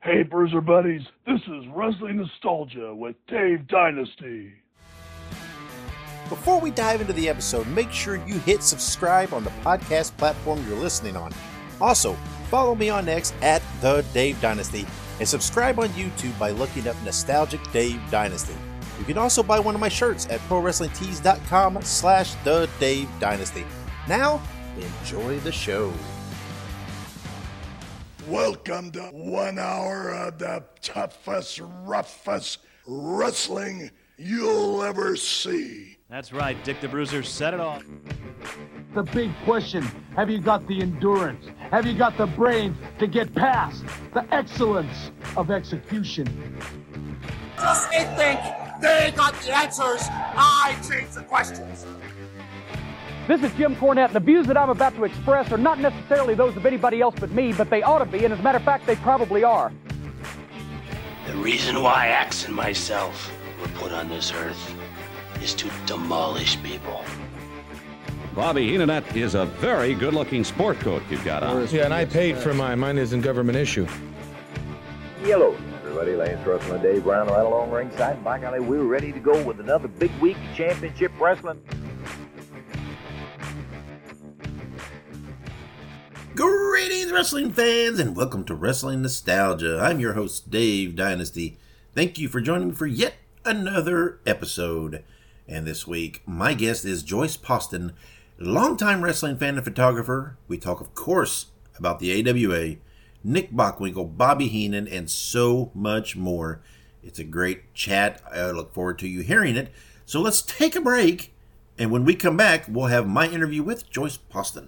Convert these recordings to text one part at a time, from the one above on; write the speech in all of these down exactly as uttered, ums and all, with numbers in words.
Hey, Bruiser Buddies, this is Wrestling Nostalgia with Dave Dynasty. Before we dive into the episode, make sure you hit subscribe on the podcast platform you're listening on. Also, follow me on X at The Dave Dynasty and subscribe on YouTube by looking up Nostalgic Dave Dynasty. You can also buy one of my shirts at ProWrestlingTees.com slash The Dave Dynasty. Now, enjoy the show. Welcome to one hour of the toughest, roughest wrestling you'll ever see. That's right, Dick the Bruiser said it all. The big question, have you got the endurance? Have you got the brains to get past the excellence of execution? Just they think they got the answers. I change the questions. This is Jim Cornette, and the views that I'm about to express are not necessarily those of anybody else but me, but they ought to be, and as a matter of fact, they probably are. The reason why Axe and myself were put on this earth is to demolish people. Bobby Heenan is a very good-looking sport coat you've got on. Yeah, and I paid for mine. Mine isn't government issue. Hello, everybody. Lance Russell and Dave Brown right along ringside. By golly, we're ready to go with another big week of championship wrestling. Greetings, wrestling fans, and welcome to Wrestling Nostalgia. I'm your host, Dave Dynasty. Thank you for joining me for yet another episode. And this week, my guest is Joyce Poston, longtime wrestling fan and photographer. We talk, of course, about the A W A, Nick Bockwinkel, Bobby Heenan, and so much more. It's a great chat. I look forward to you hearing it. So let's take a break, and when we come back, we'll have my interview with Joyce Poston.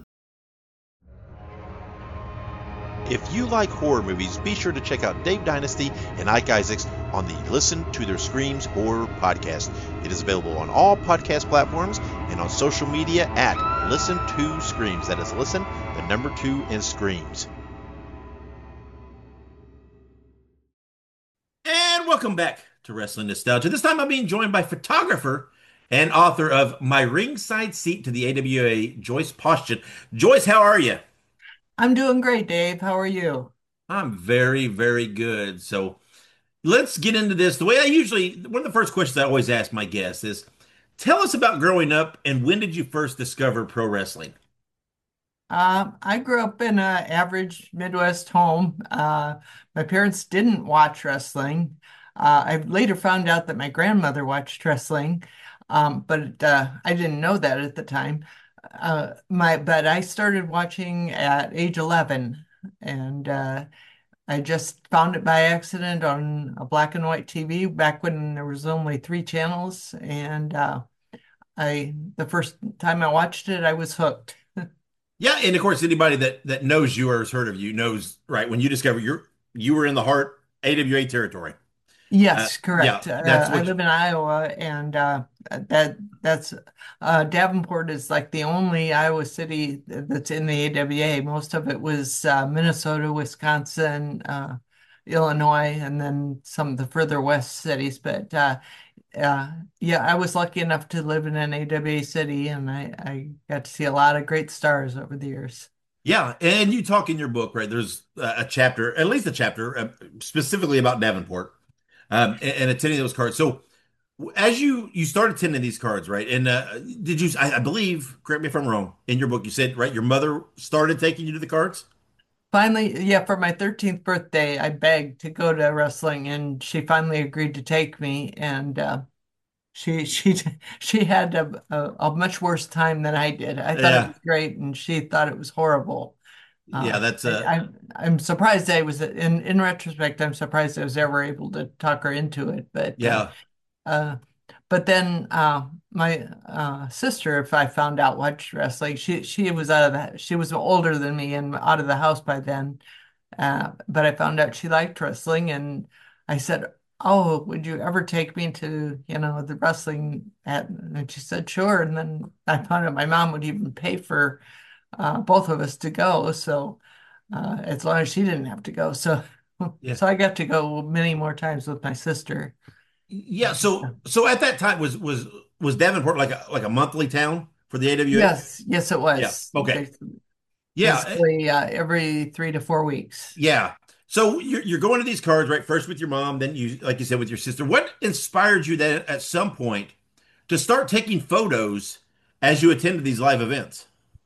If you like horror movies, be sure to check out Dave Dynasty and Ike Isaacs on the Listen to Their Screams Horror Podcast. It is available on all podcast platforms and on social media at Listen to Screams. That is Listen, the number two, and Screams. And welcome back to Wrestling Nostalgia. This time I'm being joined by photographer and author of My Ringside Seat to the A W A, Joyce Poston. Joyce, how are you? I'm doing great, Dave. How are you? I'm very, very good. So let's get into this. The way I usually, one of the first questions I always ask my guests is, tell us about growing up and when did you first discover pro wrestling? Uh, I grew up in an average Midwest home. Uh, my parents didn't watch wrestling. Uh, I later found out that my grandmother watched wrestling, um, but uh, I didn't know that at the time. Uh, my but I started watching at age eleven, and uh, I just found it by accident on a black and white T V back when there was only three channels, and uh, I the first time I watched it, I was hooked. Yeah, and of course, anybody that that knows you or has heard of you knows, right? When you discover you're you were in the heart A W A territory. Yes, Uh, correct. yeah, Uh, that's I what. live in Iowa, and uh, that that's uh, Davenport is like the only Iowa city that's in the A W A. Most of it was uh, Minnesota, Wisconsin, uh, Illinois, and then some of the further west cities. But uh, uh, yeah, I was lucky enough to live in an A W A city, and I, I got to see a lot of great stars over the years. Yeah, and you talk in your book, right? There's a, a chapter, at least a chapter, uh, specifically about Davenport. Um, and, and attending those cards. So as you you started attending these cards, right? And uh, did you, I, I believe, correct me if I'm wrong, in your book you said, right, your mother started taking you to the cards? Finally, yeah, for my thirteenth birthday, I begged to go to wrestling, and she finally agreed to take me. And uh, she she she had a, a, a much worse time than I did. I thought Yeah. it was great, and she thought it was horrible. Yeah, Uh, that's I, uh, I I'm surprised I was in in retrospect. I'm surprised I was ever able to talk her into it. But uh, yeah, uh, but then uh, my uh, sister, if I found out watched wrestling, she she was out of the she was older than me and out of the house by then. Uh, but I found out she liked wrestling, and I said, "Oh, would you ever take me to, you know, the wrestling?" At, and she said, "Sure." And then I found out my mom would even pay for uh, both of us to go, so uh, as long as she didn't have to go. So yeah, so I got to go many more times with my sister. yeah. So so at that time was was was Davenport like a like a monthly town for the A W A? Yes, yes, it Yeah. was. Okay. Bas- Yeah. Basically, uh, every three to four weeks. Yeah. So you're you're going to these cards, right? First with your mom, then you, like you said, with your sister. What inspired you then at some point to start taking photos as you attended these live events?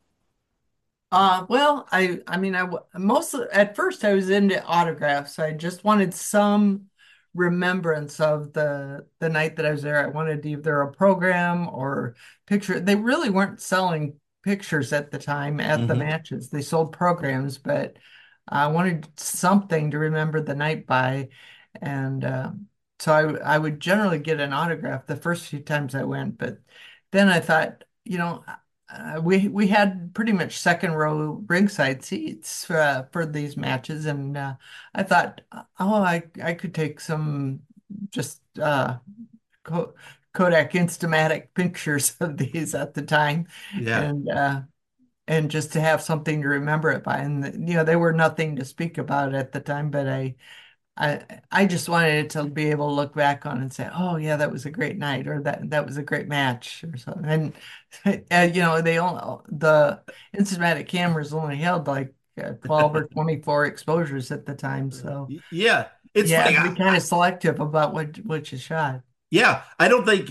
Uh, well, I, I mean, I w- most at first I was into autographs. I just wanted some remembrance of the the night that I was there. I wanted either a program or picture. They really weren't selling pictures at the time at the Mm-hmm. matches. They sold programs, but I wanted something to remember the night by. And uh, so I I would generally get an autograph the first few times I went, but then I thought, you know. Uh, we we had pretty much second row ringside seats uh, for these matches, and uh, I thought, oh, I I could take some just uh, Ko- Kodak Instamatic pictures of these at the time, Yeah. and uh, and just to have something to remember it by. And you know, they were nothing to speak about at the time, but I I I just wanted to be able to look back on and say, oh yeah, that was a great night, or that that was a great match, or something. And, and you know, they all the Instamatic cameras only held like uh, twelve or twenty-four exposures at the time, so Yeah. It's yeah, funny. to be I- kind of selective about what what you shot. yeah. I don't think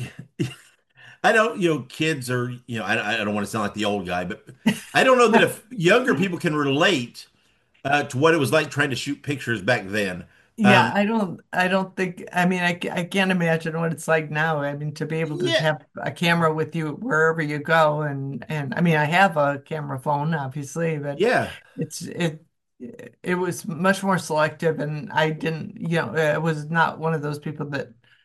I don't, you know, kids are, you know, I, I don't want to sound like the old guy, but I don't know that if younger people can relate uh, to what it was like trying to shoot pictures back then. Yeah, Um, I don't, I don't think, I mean, I, ca- I can't imagine what it's like now. I mean, to be able to yeah. have a camera with you wherever you go, and and I mean, I have a camera phone, obviously, but Yeah. it's it it was much more selective, and I didn't, you know, I was not one of those people that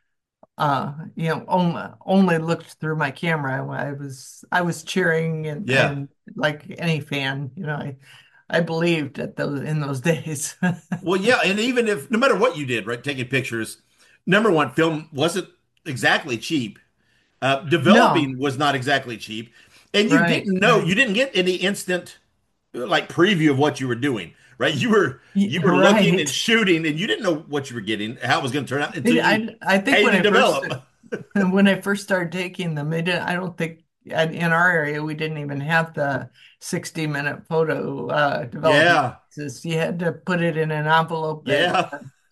uh, you know, only only looked through my camera. I was I was cheering and Yeah. and like any fan, you know, I I believed at those in those days. Well, yeah, and even if no matter what you did, right, taking pictures, number one, film wasn't exactly cheap. Uh, No, developing was not exactly cheap, and you right, didn't know right. you didn't get any instant uh, like preview of what you were doing, right? You were Y- you were looking and Right. shooting, and you didn't know what you were getting, how it was going to turn out until you I I think paid when to I first develop. when I first started taking them, they didn't. I don't think in in our area we didn't even have the sixty minute photo uh, development. Yeah, Process. You had to put it in an envelope at, yeah,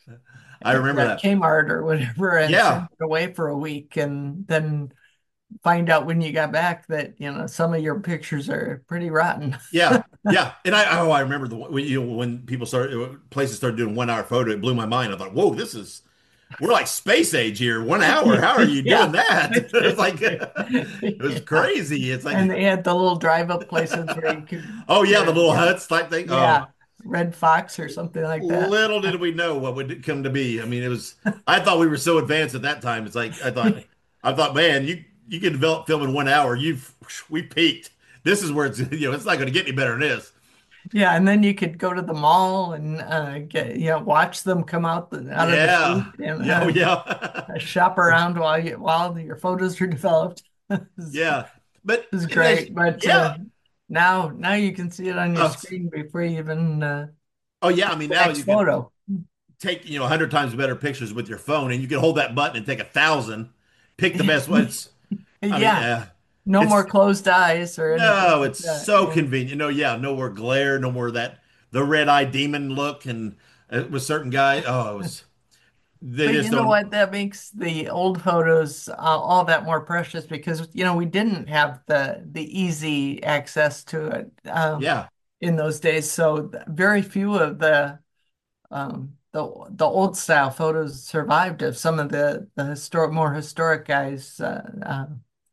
I remember at that. Kmart or whatever and Yeah, send it away for a week, and then find out when you got back that you know some of your pictures are pretty rotten. yeah, yeah. And I oh, I remember the when you know when people started places started doing one hour photo, it blew my mind. I thought, whoa, this is we're like space age here. One hour. How are you doing Yeah. that? It's like it was crazy. It's And like, they had the little drive up places where you could, oh yeah, the little yeah, huts type thing. yeah, Oh, Red Fox or something like that. little did we know what would come to be. I mean, it was. I thought we were so advanced at that time. It's like I thought. I thought, man, you you can develop film in one hour. You've we peaked. This is where it's you know it's not going to get any better than this. Yeah, and then you could go to the mall and uh, get you know watch them come out the, out of the Yeah. chute and Yeah. Oh, uh, yeah. shop around while you while your photos are developed. This Yeah. But is and as- great, but yeah. uh, now now you can see it on your Oh, screen before you even uh, oh yeah. I mean, the now next you can photo. take you know a hundred times better pictures with your phone, and you can hold that button and take a thousand, pick the best ones. I mean, Yeah, yeah. no It's more closed eyes or anything no, like it's that. so Yeah. convenient. No, yeah, no more glare, no more that the red eye demon look, and uh, with certain guy, oh, it was they But just you know don't. what? That makes the old photos uh, all that more precious because you know we didn't have the the easy access to it um, Yeah, in those days. So th- very few of the um, the the old style photos survived of some of the the historic more historic guys. Uh, uh,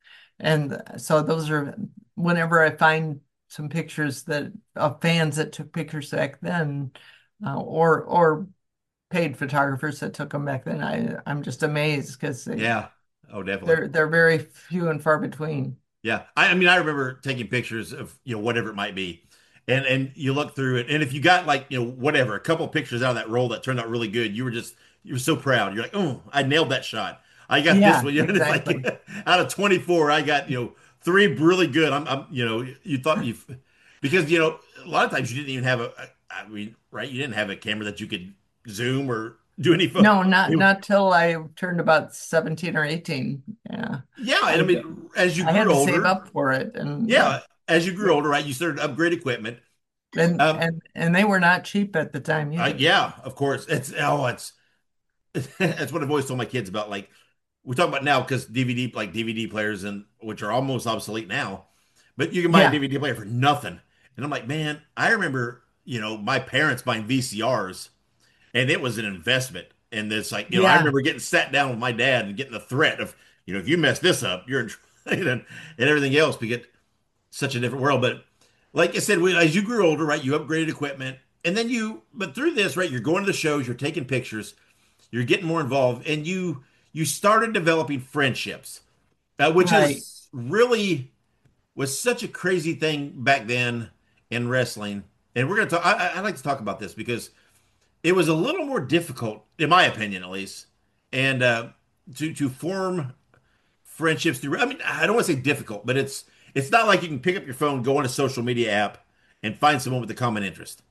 and so those are whenever I find some pictures that of fans that took pictures back then, uh, or or paid photographers that took them back then. I I'm just amazed because they yeah. Oh, definitely. they're they're very few and far between. Yeah, I, I mean, I remember taking pictures of you know whatever it might be, and and you look through it, and if you got like you know whatever a couple pictures out of that roll that turned out really good, you were just you were so proud. You're like, oh, I nailed that shot. I got this Yeah, one. You know, it's exactly. like out of twenty-four, I got you know three really good. I'm, I'm you know you thought you because you know a lot of times you didn't even have a, a I mean right you didn't have a camera that you could zoom or do any photo. No, not not till I turned about seventeen or eighteen. Yeah. Yeah, and I I mean as you I had grew to save older. up for it and Yeah, as you grew older, right, you started to upgrade equipment. And Um, and and they were not cheap at the time uh, either. yeah, of course. It's oh, it's that's what I've always told my kids about. Like we're talking about now because D V D, like D V D players, and which are almost obsolete now, but you can buy a Yeah, D V D player for nothing. And I'm like, man, I remember, you know, my parents buying V C Rs, and it was an investment. And it's like, you know, I yeah, remember getting sat down with my dad and getting the threat of, you know, if you mess this up, you're in trouble, and, and everything else. We get such a different world. But like I said, we, as you grew older, right, you upgraded equipment, and then you, but through this, right, you're going to the shows, you're taking pictures, you're getting more involved, and you you started developing friendships, uh, which right. is really was such a crazy thing back then in wrestling. And we're gonna talk. I, I like to talk about this because it was a little more difficult, in my opinion, at least, and uh, to to form friendships through. I mean, I don't want to say difficult, but it's it's not like you can pick up your phone, go on a social media app, and find someone with a common interest.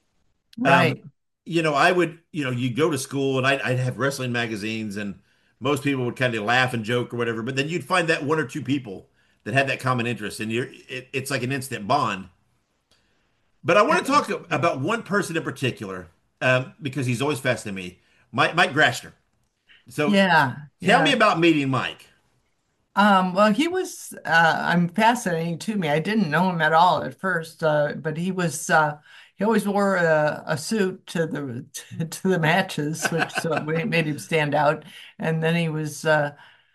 Um, Right. you know, I would, you know, you go to school and I'd, I'd have wrestling magazines, and most people would kind of laugh and joke or whatever, but then you'd find that one or two people that had that common interest, and you're it, it's like an instant bond. But I want to talk about one person in particular um, because he's always fascinated me, Mike, Mike Grashner. So Yeah, tell me yeah. about meeting Mike. Um, well, he was uh I'm fascinating to me. I didn't know him at all at first, uh, but he was uh he always wore a, a suit to the to, to the matches, which so it made him stand out. And then he was uh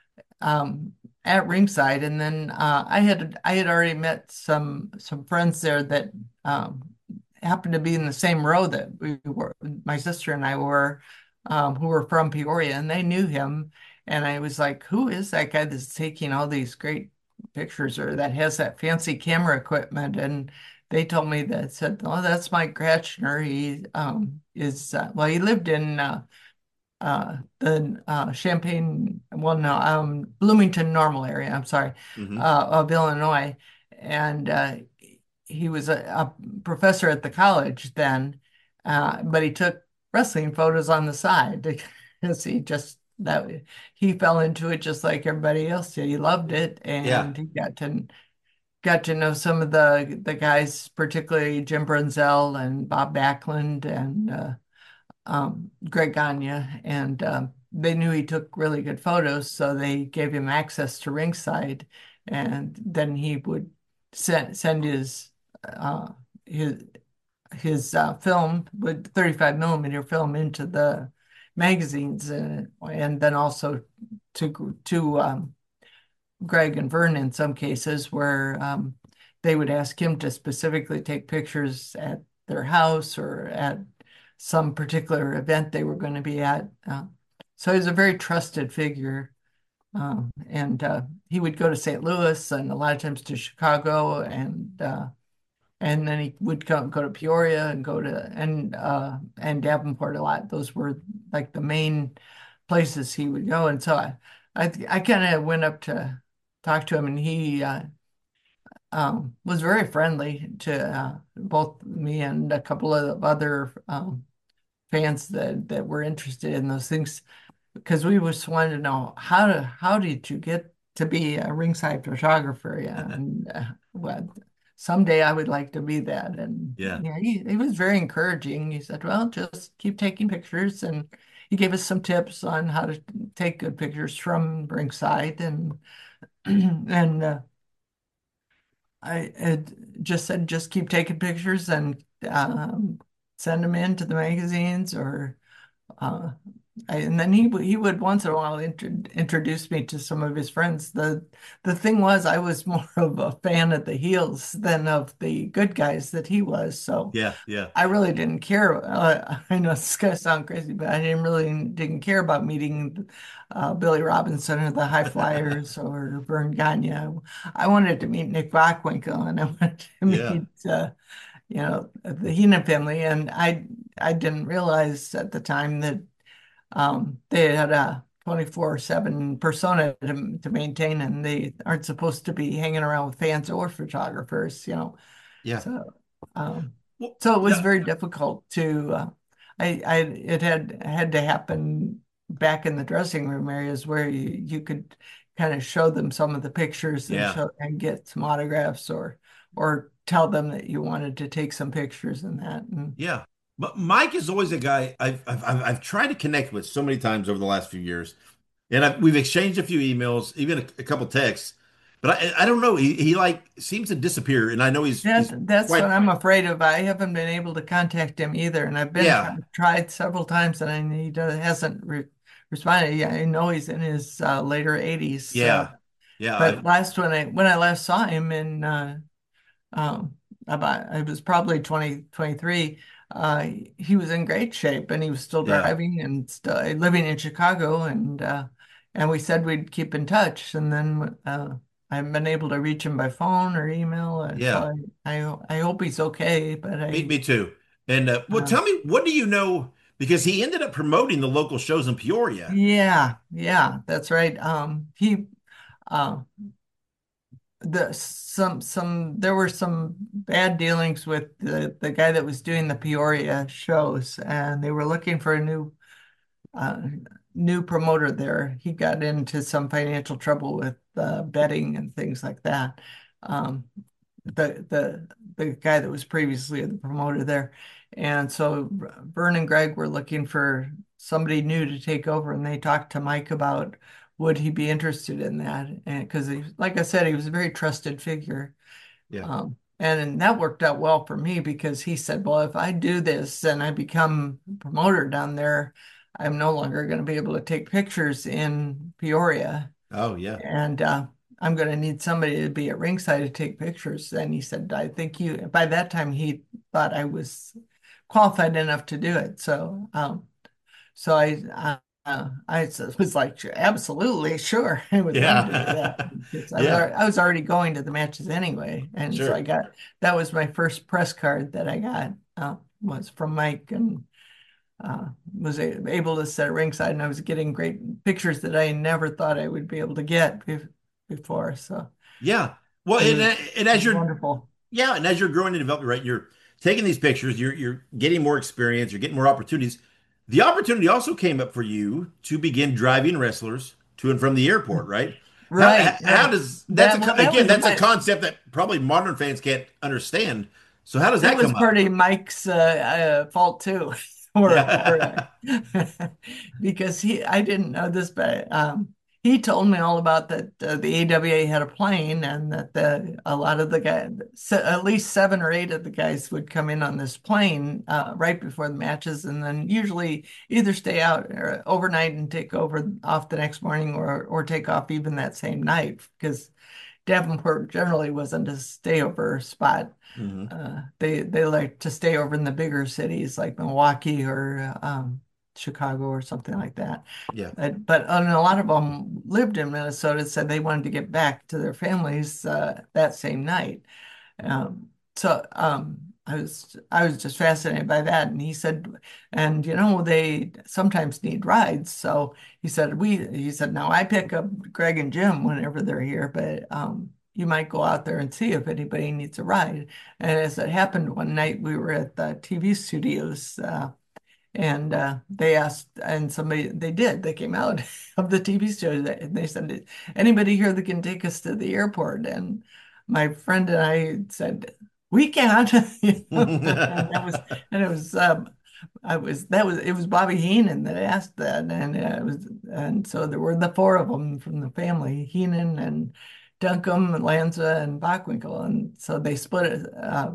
um at ringside, and then uh I had I had already met some some friends there that um happened to be in the same row that we were, my sister and I were, um, who were from Peoria, and they knew him. And I was like, who is that guy that's taking all these great pictures or that has that fancy camera equipment? And they told me that said, oh, that's Mike Gratchner. He um, is, uh, well, he lived in uh, uh, the uh, Champaign, well, no, um, Bloomington Normal area, I'm sorry, Hmm. uh, of Illinois. And uh, he was a, a professor at the college then, uh, but he took wrestling photos on the side because he just that he fell into it just like everybody else did. He loved it, Yeah. and he got to got to know some of the the guys, particularly Jim Brunzell and Bob Backlund and uh, um, Greg Gagne, and um, they knew he took really good photos, so they gave him access to ringside, and then he would send send his uh, his his uh, film with thirty-five millimeter film into the magazines, and and then also to to um, Greg and Vern in some cases where um, they would ask him to specifically take pictures at their house or at some particular event they were going to be at. Uh, so he was a very trusted figure. Um, and uh, he would go to Saint Louis and a lot of times to Chicago, and uh, and then he would go, go to Peoria and go to and uh, and Davenport a lot. Those were like the main places he would go. And so I I, I kind of went up to talk to him, and he uh, um, was very friendly to uh, both me and a couple of other um, fans that that were interested in those things, because we just wanted to know how to how did you get to be a ringside photographer? Yeah, and uh, well, someday I would like to be that. And Yeah. yeah, he, he was very encouraging. He said, "Well, just keep taking pictures," and he gave us some tips on how to take good pictures from ringside, and and uh, I had just said, just keep taking pictures and um, send them in to the magazines or. Uh, I- and then he would he would once in a while intro introduce me to some of his friends. The the thing was, I was more of a fan of the heels than of the good guys that he was. So Yeah. Yeah. I really didn't care. Uh, I know this is gonna sound crazy, but I didn't really didn't care about meeting uh, Billy Robinson or the High Flyers or Vern Gagne. I wanted to meet Nick Bockwinkel, and I wanted to Yeah. meet uh, you know, the Heenan family. And I I didn't realize at the time that um, they had a twenty-four seven persona to, to maintain, and they aren't supposed to be hanging around with fans or photographers, you know. Yeah. So, um, Well, so it was yeah. very difficult to, uh, I, I, it had had to happen back in the dressing room areas where you, you could kind of show them some of the pictures and Yeah. show and get some autographs or, or tell them that you wanted to take some pictures and that. And Yeah. But Mike is always a guy I've I've I've I've tried to connect with so many times over the last few years, and I've, we've exchanged a few emails, even a, a couple texts. But I I don't know. He he like seems to disappear, and I know he's, that's he's that's quite what I'm afraid of. I haven't been able to contact him either, and I've been yeah tried several times, and I, he does, hasn't re responded. Yeah, I know he's in his uh, later eighties. So. yeah yeah But I, last when I when I last saw him in uh, um, about it was probably twenty twenty-three. Uh, he was in great shape, and he was still yeah driving and still living in Chicago, and uh, and we said we'd keep in touch, and then uh, I haven't been able to reach him by phone or email, and yeah. so I I, I hope he's okay. But I Me, me too. And uh, well, uh, tell me, what do you know? Because he ended up promoting the local shows in Peoria. yeah, yeah, that's right. Um, he. Uh, the some some there were some bad dealings with the the guy that was doing the Peoria shows, and they were looking for a new uh, new promoter there. He got into some financial trouble with uh, betting and things like that. Um, the the the guy that was previously the promoter there, and so Vern and Greg were looking for somebody new to take over, and they talked to Mike about would he be interested in that, and because he, like I said, he was a very trusted figure. Yeah. Um, and that worked out well for me because he said, well, if I do this and I become promoter down there, I'm no longer going to be able to take pictures in Peoria. Oh, yeah. And uh, I'm going to need somebody to be at ringside to take pictures. And he said, I think you, by that time, he thought I was qualified enough to do it. So, um, so I, uh, uh, I was like, absolutely, sure. I would love to do that. Because I, Yeah. was, I was already going to the matches anyway. And Sure. so I got, that was my first press card that I got, uh, was from Mike, and uh, was a, able to sit at ringside, and I was getting great pictures that I never thought I would be able to get be before. So Yeah. Well, it and, was, uh, and as it was you're wonderful. yeah, and as you're growing and developing, right, you're taking these pictures, you're you're getting more experience, you're getting more opportunities. The opportunity also came up for you to begin driving wrestlers to and from the airport, right? Right. How, how right. does that's That, a, well, that again was that's my, a concept that probably modern fans can't understand. So how does that, that was come up? pretty Mike's uh, uh, fault too, or, Yeah. or because he I didn't know this, but um, he told me all about that uh, the A W A had a plane, and that the a lot of the guys, at least seven or eight of the guys, would come in on this plane uh, right before the matches, and then usually either stay out or overnight and take over off the next morning, or or take off even that same night, because Davenport generally wasn't a stayover spot. Mhm. Uh, they they like to stay over in the bigger cities like Milwaukee or um, Chicago or something like that. Yeah. But, but and a lot of them lived in Minnesota, said they wanted to get back to their families uh, that same night. Um, so um, I was I was just fascinated by that. And he said, and you know, they sometimes need rides. So he said, we he said, now I pick up Greg and Jim whenever they're here, but um, you might go out there and see if anybody needs a ride. And as it happened one night, we were at the T V studios. Uh, and uh, they asked, and somebody, they did, they came out of the T V studio, and they said, anybody here that can take us to the airport? And my friend and I said, we can't. You know? and that was, and it was, um, I was, that was, it was Bobby Heenan that asked that. And uh, it was, and so there were the four of them from the family, Heenan and Duncombe, Lanza, and Bockwinkel. And so they split it, uh,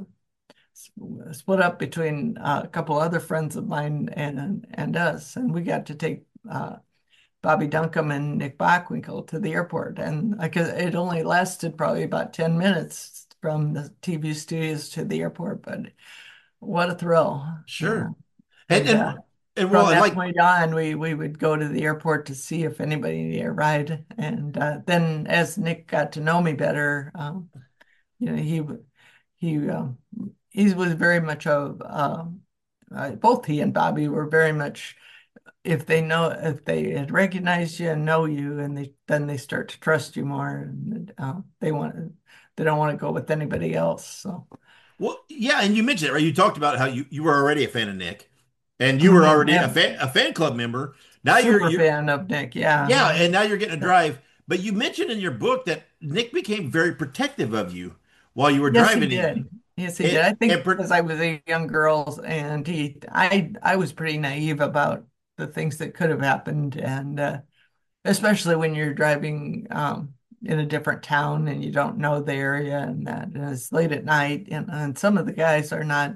split up between uh, a couple other friends of mine and and us, and we got to take uh, Bobby Duncombe and Nick Bockwinkel to the airport, and like it only lasted probably about ten minutes from the T V studios to the airport, but what a thrill! Sure. Yeah. And And, and, uh, and from well, that like point on, we we would go to the airport to see if anybody needed a ride, and uh, then as Nick got to know me better, um, you know, he he. Um, he was very much of um, uh, both he and Bobby were very much, if they know, if they had recognized you and know you, and they then they start to trust you more, and uh, they want they don't want to go with anybody else. So well, yeah, and you mentioned it, right? You talked about how you, you were already a fan of Nick, and you were already yeah, a fan a fan club member. Now super you're, you're fan of Nick, yeah, yeah, and now you're getting a drive. But you mentioned in your book that Nick became very protective of you while you were yes, he driving. did. Yes, he And, did. I think and per- because I was a young girl and he, I, I was pretty naive about the things that could have happened, and uh, especially when you're driving um, in a different town and you don't know the area, and that and it's late at night, and, and some of the guys are not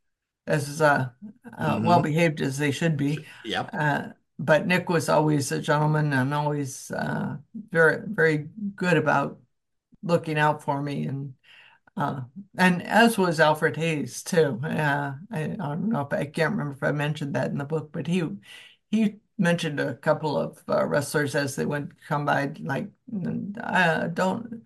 as uh, uh, Mhm. well behaved as they should be. Yep. Uh, but Nick was always a gentleman and always uh, very, very good about looking out for me, and uh, and as was Alfred Hayes too. Uh, I, I don't know if I can't remember if I mentioned that in the book, but he he mentioned a couple of uh, wrestlers as they went come by, like, I don't.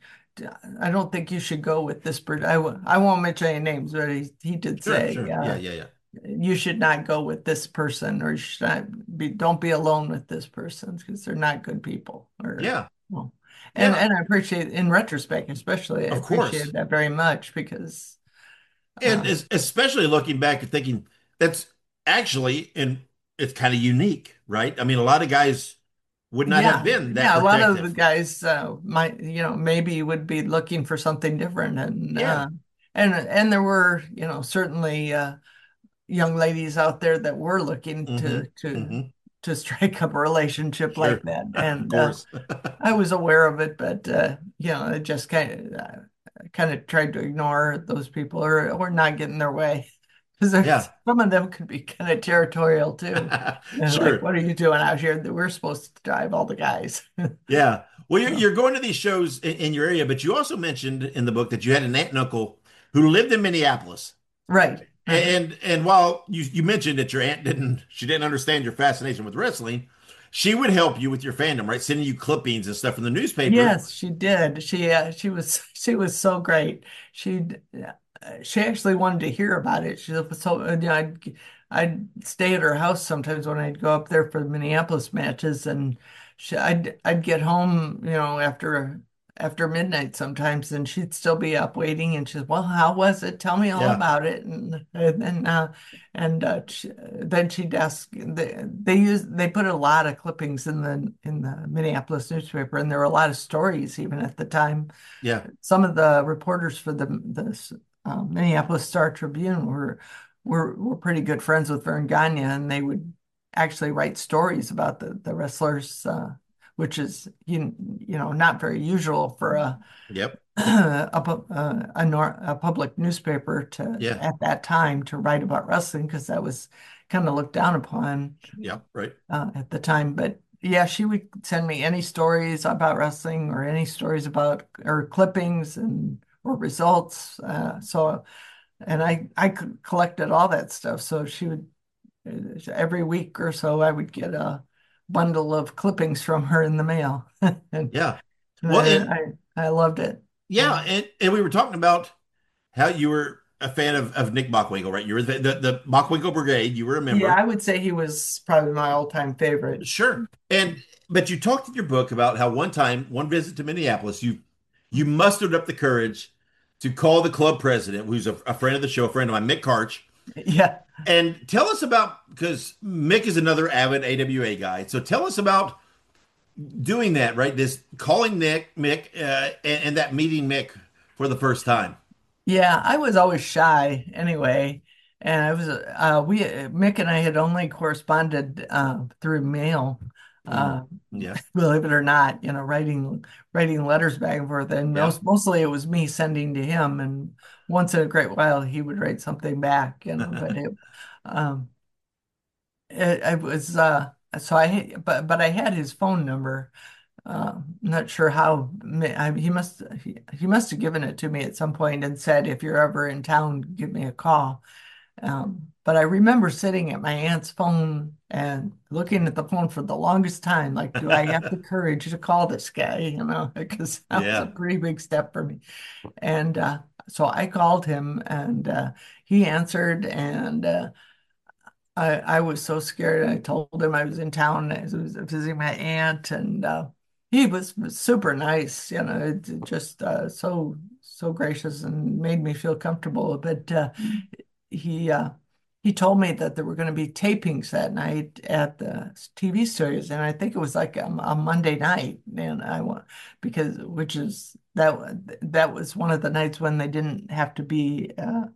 I don't think you should go with this person. I w I won't mention any names, but he, he did Sure, say, sure. uh, Yeah, yeah, yeah. you should not go with this person, or you should not be, don't be alone with this person because they're not good people. Or, Yeah. well, and, Yeah. and I appreciate, in retrospect, especially, I Of course. appreciate that very much because, And uh, es- especially looking back and thinking that's actually, and it's kind of unique, right? I mean, a lot of guys would not have yeah, been that yeah, a lot of the protective. guys uh, might, you know, maybe would be looking for something different, and Yeah. uh, and and there were, you know, certainly uh, young ladies out there that were looking hmm to to hmm to strike up a relationship Sure. like that, Of and uh, course. I was aware of it, but uh, you know, I just kind of uh, kind of tried to ignore those people, or or not get in their way, because Yeah. some of them could be kind of territorial too. And like, Sure. what are you doing out here? We're supposed to drive all the guys. Yeah. Well, you're, So, you're going to these shows in, in your area, but you also mentioned in the book that you had an aunt and uncle who lived in Minneapolis. right, right. And and while you you mentioned that your aunt didn't she didn't understand your fascination with wrestling, she would help you with your fandom, right? Sending you clippings and stuff from the newspaper. Yes, she did. She uh, she was she was so great. She she actually wanted to hear about it. She was so uh, you know, I'd I'd stay at her house sometimes when I'd go up there for the Minneapolis matches, and she, I'd I'd get home, you know, after after midnight sometimes, and she'd still be up waiting. And she's, well, how was it? Tell me all Yeah. about it. And and then uh, and uh, she, then she'd ask. They they use they put a lot of clippings in the in the Minneapolis newspaper, and there were a lot of stories even at the time. Yeah. Some of the reporters for the the um, Minneapolis Star Tribune were were were pretty good friends with Vern Gagne, and they would actually write stories about the the wrestlers, uh, which is you you know not very usual for a Yep. a, pu- uh, a, nor a public newspaper to Yeah. at that time to write about wrestling, because that was kind of looked down upon Yep. Right. uh, at the time. But yeah, she would send me any stories about wrestling or any stories about or clippings and or results. Uh, so, and I I c- collected all that stuff. So she would uh, every week or so I would get a bundle of clippings from her in the mail, and, Yeah. and Well, I, and I I loved it. yeah, and, and we were talking about how you were a fan of, of Nick Bockwinkel, right? You were the, the, the Bockwinkel Brigade. You were a member. Yeah, I would say he was probably my all-time favorite. Sure. And but you talked in your book about how one time, one visit to Minneapolis, you you mustered up the courage to call the club president, who's a, a friend of the show, a friend of mine, Mick Karch. Yeah. And tell us about, because Mick is another avid A W A guy. So tell us about doing that, right? This calling Nick, Mick, uh, and, and that meeting Mick for the first time. Yeah, I was always shy anyway, and I was uh we Mick and I had only corresponded uh through mail. Uh Yeah. Believe it or not, you know, writing writing letters back and forth, and Yeah. most mostly it was me sending to him, and once in a great while he would write something back, you know, but it um it, it was uh so I but but I had his phone number. Uh, I'm not sure how I, he must he, he must have given it to me at some point and said, if you're ever in town, give me a call. Um, but I remember sitting at my aunt's phone and looking at the phone for the longest time, like, do I have the courage to call this guy? You know, because that was Yeah. a pretty big step for me. And uh, so I called him, and uh, he answered, and uh, I I was so scared. I told him I was in town. I was visiting my aunt, and uh, he was super nice. You know, it- it just uh, so so gracious and made me feel comfortable. But uh, he uh, he told me that there were going to be tapings that night at the T V studios, and I think it was like a, a Monday night, and I want because which is that that was one of the nights when they didn't have to be uh,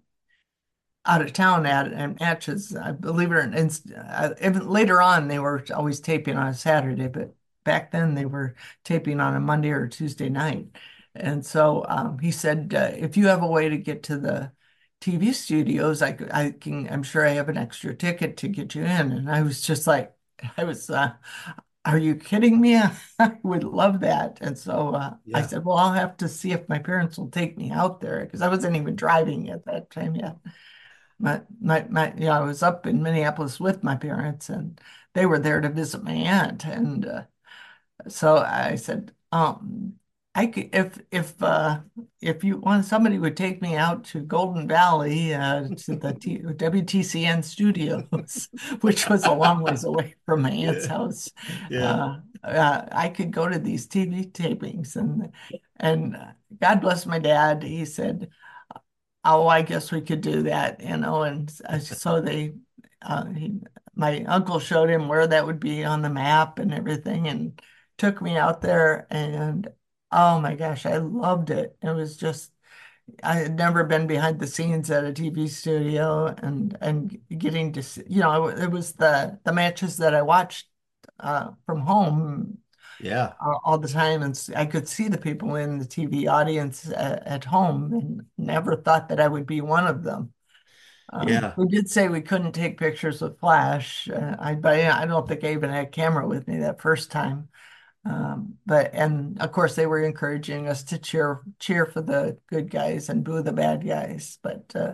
out of town at, at matches. I believe it or not, uh, even later on they were always taping on a Saturday, but back then they were taping on a Monday or Tuesday night. And so um, he said, uh, if you have a way to get to the T V studios, I, I can, I'm sure I have an extra ticket to get you in. And I was just like, I was, uh, are you kidding me? I would love that. And so uh, Yeah. I said, well, I'll have to see if my parents will take me out there because I wasn't even driving at that time yet. My, my, my, you know, I was up in Minneapolis with my parents and they were there to visit my aunt. And uh, so I said, um, I could, if if uh, if you want somebody would take me out to Golden Valley uh, to the T W T C N studios, which was a long ways away from my aunt's Yeah. house. Yeah. Uh, uh, I could go to these T V tapings, and and God bless my dad. He said, "Oh, I guess we could do that," you know. And so they, uh, he, my uncle showed him where that would be on the map and everything, and took me out there and. Oh my gosh, I loved it. It was just I had never been behind the scenes at a T V studio and and getting to see, you know, it was the the matches that I watched uh, from home Yeah. all, all the time, and I could see the people in the T V audience at, at home, and never thought that I would be one of them. Um, Yeah. we did say we couldn't take pictures with flash. Uh, I but I don't think I even had a camera with me that first time. Um, but and of course they were encouraging us to cheer cheer for the good guys and boo the bad guys. But uh,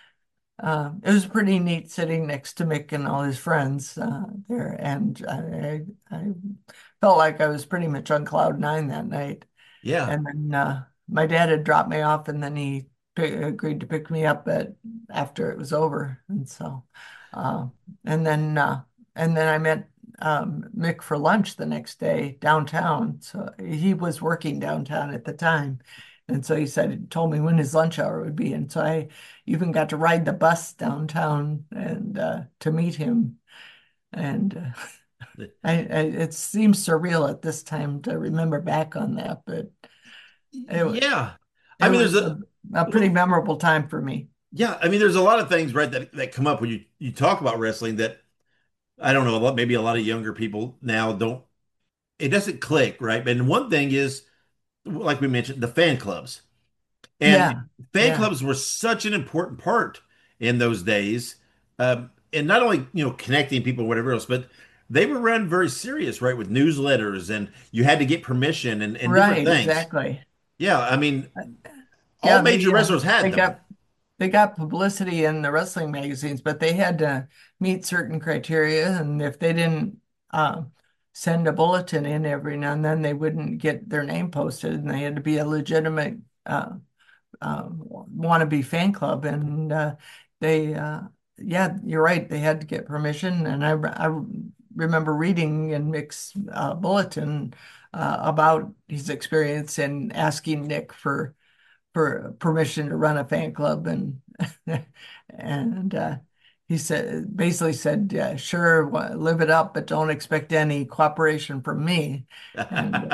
uh, it was pretty neat sitting next to Mick and all his friends uh, there, and I, I felt like I was pretty much on cloud nine that night. Yeah. And then uh, my dad had dropped me off, and then he p- agreed to pick me up at after it was over, and so uh, and then uh, and then I met um, Mick for lunch the next day downtown. So he was working downtown at the time. And so he said, told me when his lunch hour would be. And so I even got to ride the bus downtown and uh, to meet him. And uh, I, I, it seems surreal at this time to remember back on that, but it, yeah. I it mean, was there's a, a, a pretty memorable time for me. yeah. I mean, there's a lot of things, right, that, that come up when you, you talk about wrestling that I don't know, a lot, maybe a lot of younger people now don't, it doesn't click, right? And one thing is, like we mentioned, the fan clubs. And Yeah, fan yeah. clubs were such an important part in those days. Um, and not only, you know, connecting people, whatever else, but they were run very serious, right? With newsletters and you had to get permission and, and different Right, things. exactly. Yeah. I mean, Yeah, all major they, uh, wrestlers had they them. got they got publicity in the wrestling magazines, but they had to meet certain criteria, and if they didn't uh, send a bulletin in every now and then, they wouldn't get their name posted, and they had to be a legitimate uh, uh, wannabe fan club, and uh, they, uh, yeah, you're right, they had to get permission, and I, I remember reading in Mick's uh, bulletin uh, about his experience and asking Nick for for permission to run a fan club, and and uh, he said basically said, yeah, sure, live it up, but don't expect any cooperation from me. And,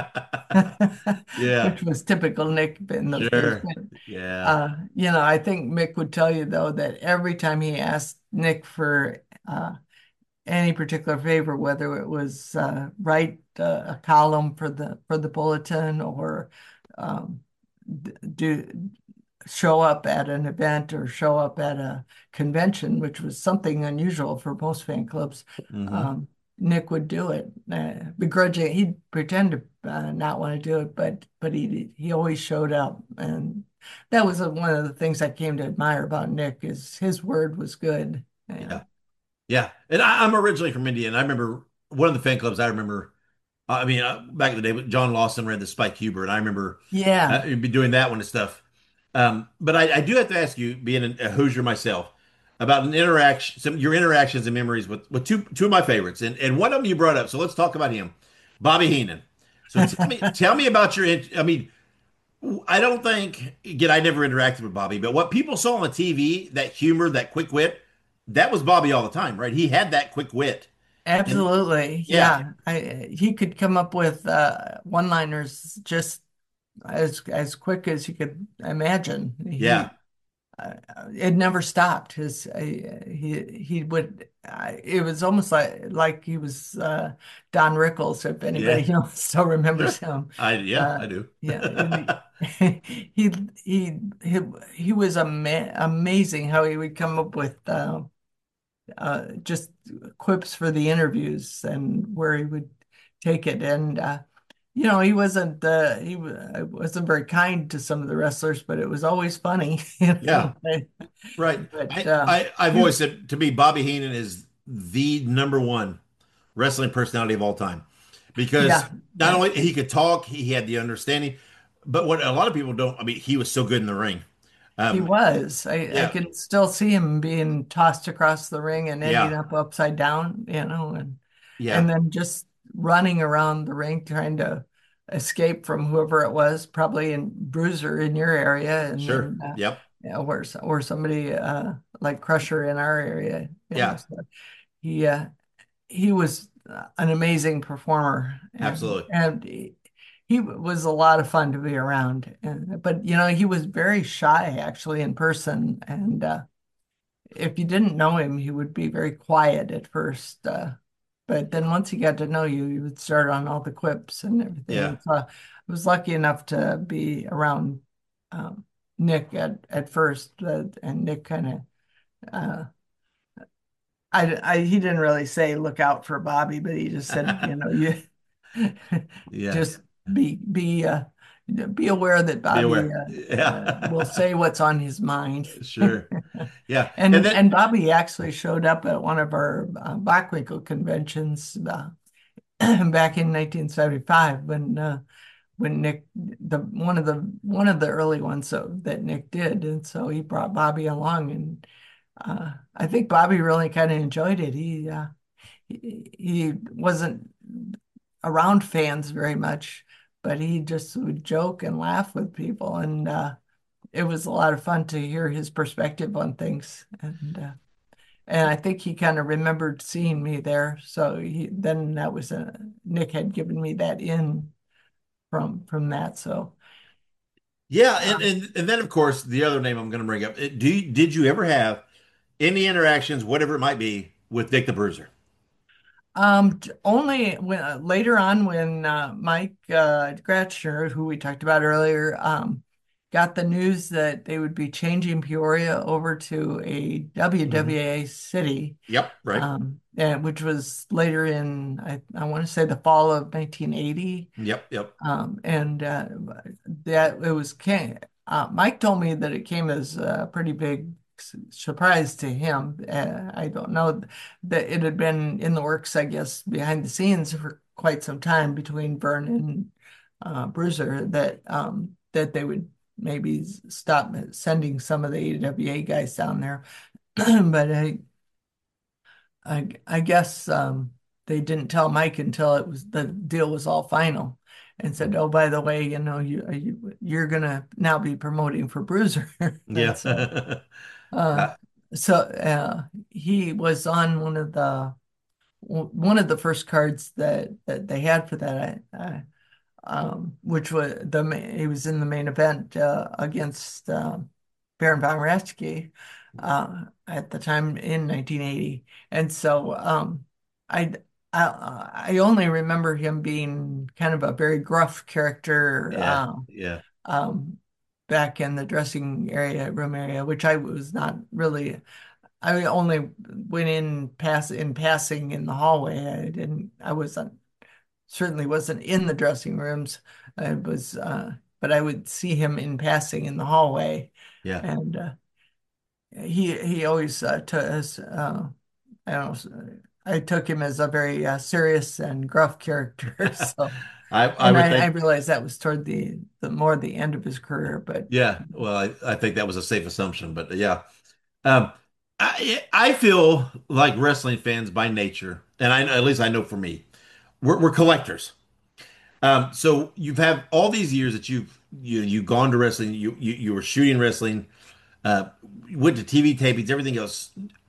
Yeah. which was typical Nick in those days. Sure. But, Yeah. uh, you know, I think Mick would tell you though that every time he asked Nick for uh, any particular favor, whether it was uh, write uh, a column for the for the bulletin or um, do show up at an event or show up at a convention, which was something unusual for most fan clubs, Mhm. um, Nick would do it. Uh, begrudging, he'd pretend to uh, not want to do it, but but he he always showed up, and that was one of the things I came to admire about Nick is his word was good. Yeah. Yeah. And I, I'm originally from India, and I remember one of the fan clubs I remember, I mean, uh, back in the day, John Lawson ran the Spike Huber, and I remember Yeah. uh, be doing that one and stuff. Um, but I, I do have to ask you, being a Hoosier myself, about an interaction, some your interactions and memories with, with two two of my favorites, and and one of them you brought up. So let's talk about him, Bobby Heenan. So tell me tell me about your. I mean, I don't think again I never interacted with Bobby, but what people saw on the T V, that humor, that quick wit, that was Bobby all the time, right? He had that quick wit. And Absolutely. yeah, Yeah. I he could come up with uh one-liners just as as quick as you could imagine. yeah, He uh, it never stopped. His uh, he he would uh, it was almost like like he was uh Don Rickles, if anybody yeah. you know still remembers him. I yeah, Uh I do. yeah, and he, he he he he was ama amazing how he would come up with uh uh, just quips for the interviews and where he would take it. And uh, you know, he wasn't uh, he w- wasn't very kind to some of the wrestlers, but it was always funny. You Yeah, know? right. But I, uh, I I've he- always said to me, Bobby Heenan is the number one wrestling personality of all time because yeah, not only he could talk, he had the understanding, but what a lot of people don't. I mean, he was so good in the ring. he Um, was. I, I yeah, can still see him being tossed across the ring and ending yeah, up upside down, you know, and yeah, and then just running around the ring trying to escape from whoever it was, probably in Bruiser in your area, and sure, then uh, yep, yeah, or or somebody uh, like Crusher in our area. You know, yeah, so he uh, he was uh, an amazing performer, and absolutely. and he, he was a lot of fun to be around. And but you know, he was very shy actually in person, and uh, if you didn't know him, he would be very quiet at first. Uh, but then once he got to know you, he would start on all the quips and everything. Yeah. And so I was lucky enough to be around um, Nick at, at first, uh, and Nick kind of, uh, I, I, he didn't really say look out for Bobby, but he just said, you know, you Yeah. just be be uh, be aware that Be Bobby aware. uh, uh, will Yeah. say what's on his mind. Sure. Yeah. And And then and Bobby actually showed up at one of our uh, Bockwinkel conventions uh, back in nineteen seventy-five when uh, when Nick the one of the one of the early ones so, that Nick did, and so he brought Bobby along, and uh, I think Bobby really kind of enjoyed it. He, uh, he he wasn't around fans very much, but he just would joke and laugh with people, and uh, it was a lot of fun to hear his perspective on things. And uh, and I think he kind of remembered seeing me there. So he then that was a Nick had given me that in from from that. So yeah, and, and and then of course the other name I'm going to bring up. Do you, did you ever have any interactions, whatever it might be, with Dick the Bruiser? um only when uh, later on when uh, Mike uh, Gratchner, who we talked about earlier, um got the news that they would be changing Peoria over to a W W A city, Yep, right. um, and which was later in, I, I want to say the fall of nineteen eighty. Yep, yep. Um, and uh, that it was came, uh, Mike told me that it came as a pretty big s- surprise to him. Uh, I don't know that it had been in the works, I guess, behind the scenes for quite some time between Vern and uh, Bruiser that um, that they would maybe stop sending some of the A W A guys down there. But I, I, I guess um, they didn't tell Mike until it was the deal was all final, and said, "Oh, by the way, you know, you, you you're gonna now be promoting for Bruiser." Yeah. And so, uh, Uh, so uh, he was on one of the one of the first cards that that they had for that. I, um, which was the he was in the main event uh, against um, Baron von Raschke uh, at the time in nineteen eighty, and so um, I, I I only remember him being kind of a very gruff character yeah, uh, yeah. um, back in the dressing area room area, which I was not really. I only went in pass in passing in the hallway. I didn't. I wasn't certainly wasn't in the dressing rooms. I was, uh, but I would see him in passing in the hallway, Yeah. and uh, he he always uh, took us. Uh, I don't know. I took him as a very uh, serious and gruff character. So, I I and would I, I think realized that was toward the the more the end of his career. But yeah. Well, I, I think that was a safe assumption, but yeah. Um, I I feel like wrestling fans by nature, and I at least I know for me, we're, we're collectors. Um, so you've had all these years that you've you you've gone to wrestling, you you, you were shooting wrestling, uh, went to T V tapings, everything else.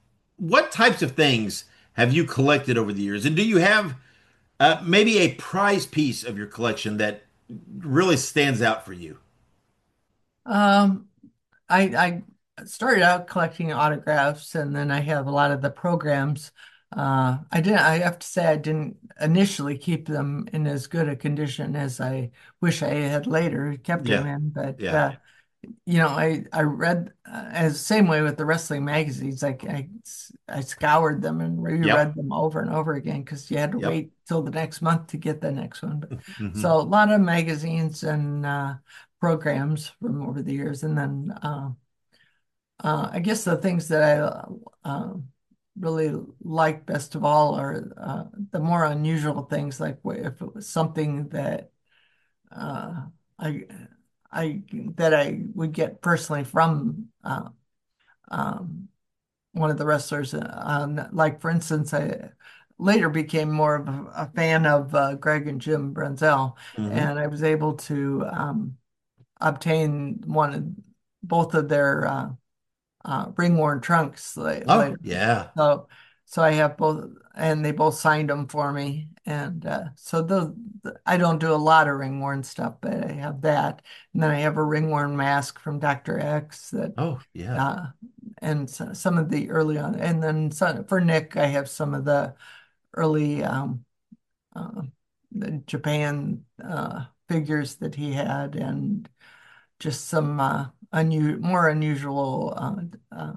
what types of things have you collected over the years? And do you have uh, maybe a prize piece of your collection that really stands out for you? Um, I I started out collecting autographs, and then I have a lot of the programs. Uh, I didn't. I have to say I didn't initially keep them in as good a condition as I wish I had later kept them Yeah. in. But Yeah. uh, you know, I I read uh, as same way with the wrestling magazines. Like I I scoured them and reread Yep. them over and over again because you had to Yep. wait till the next month to get the next one. But Hmm. so a lot of magazines and uh, programs from over the years, and then uh, uh, I guess the things that I uh, really like best of all are uh, the more unusual things, like if it was something that uh, I I that I would get personally from uh, um, one of the wrestlers. Uh, like for instance, I later became more of a, a fan of uh, Greg and Jim Brunzell, Hmm. and I was able to um, obtain one of both of their uh, uh, ring worn trunks la- Oh, later. yeah. So, so I have both, and they both signed them for me. And uh, so the, the I don't do a lot of ring worn stuff, but I have that. And then I have a ring worn mask from Doctor X that, Oh, yeah. uh, and so, some of the early on, and then some, for Nick, I have some of the early um, uh, the Japan uh, figures that he had, and just some uh, unu more unusual uh, uh,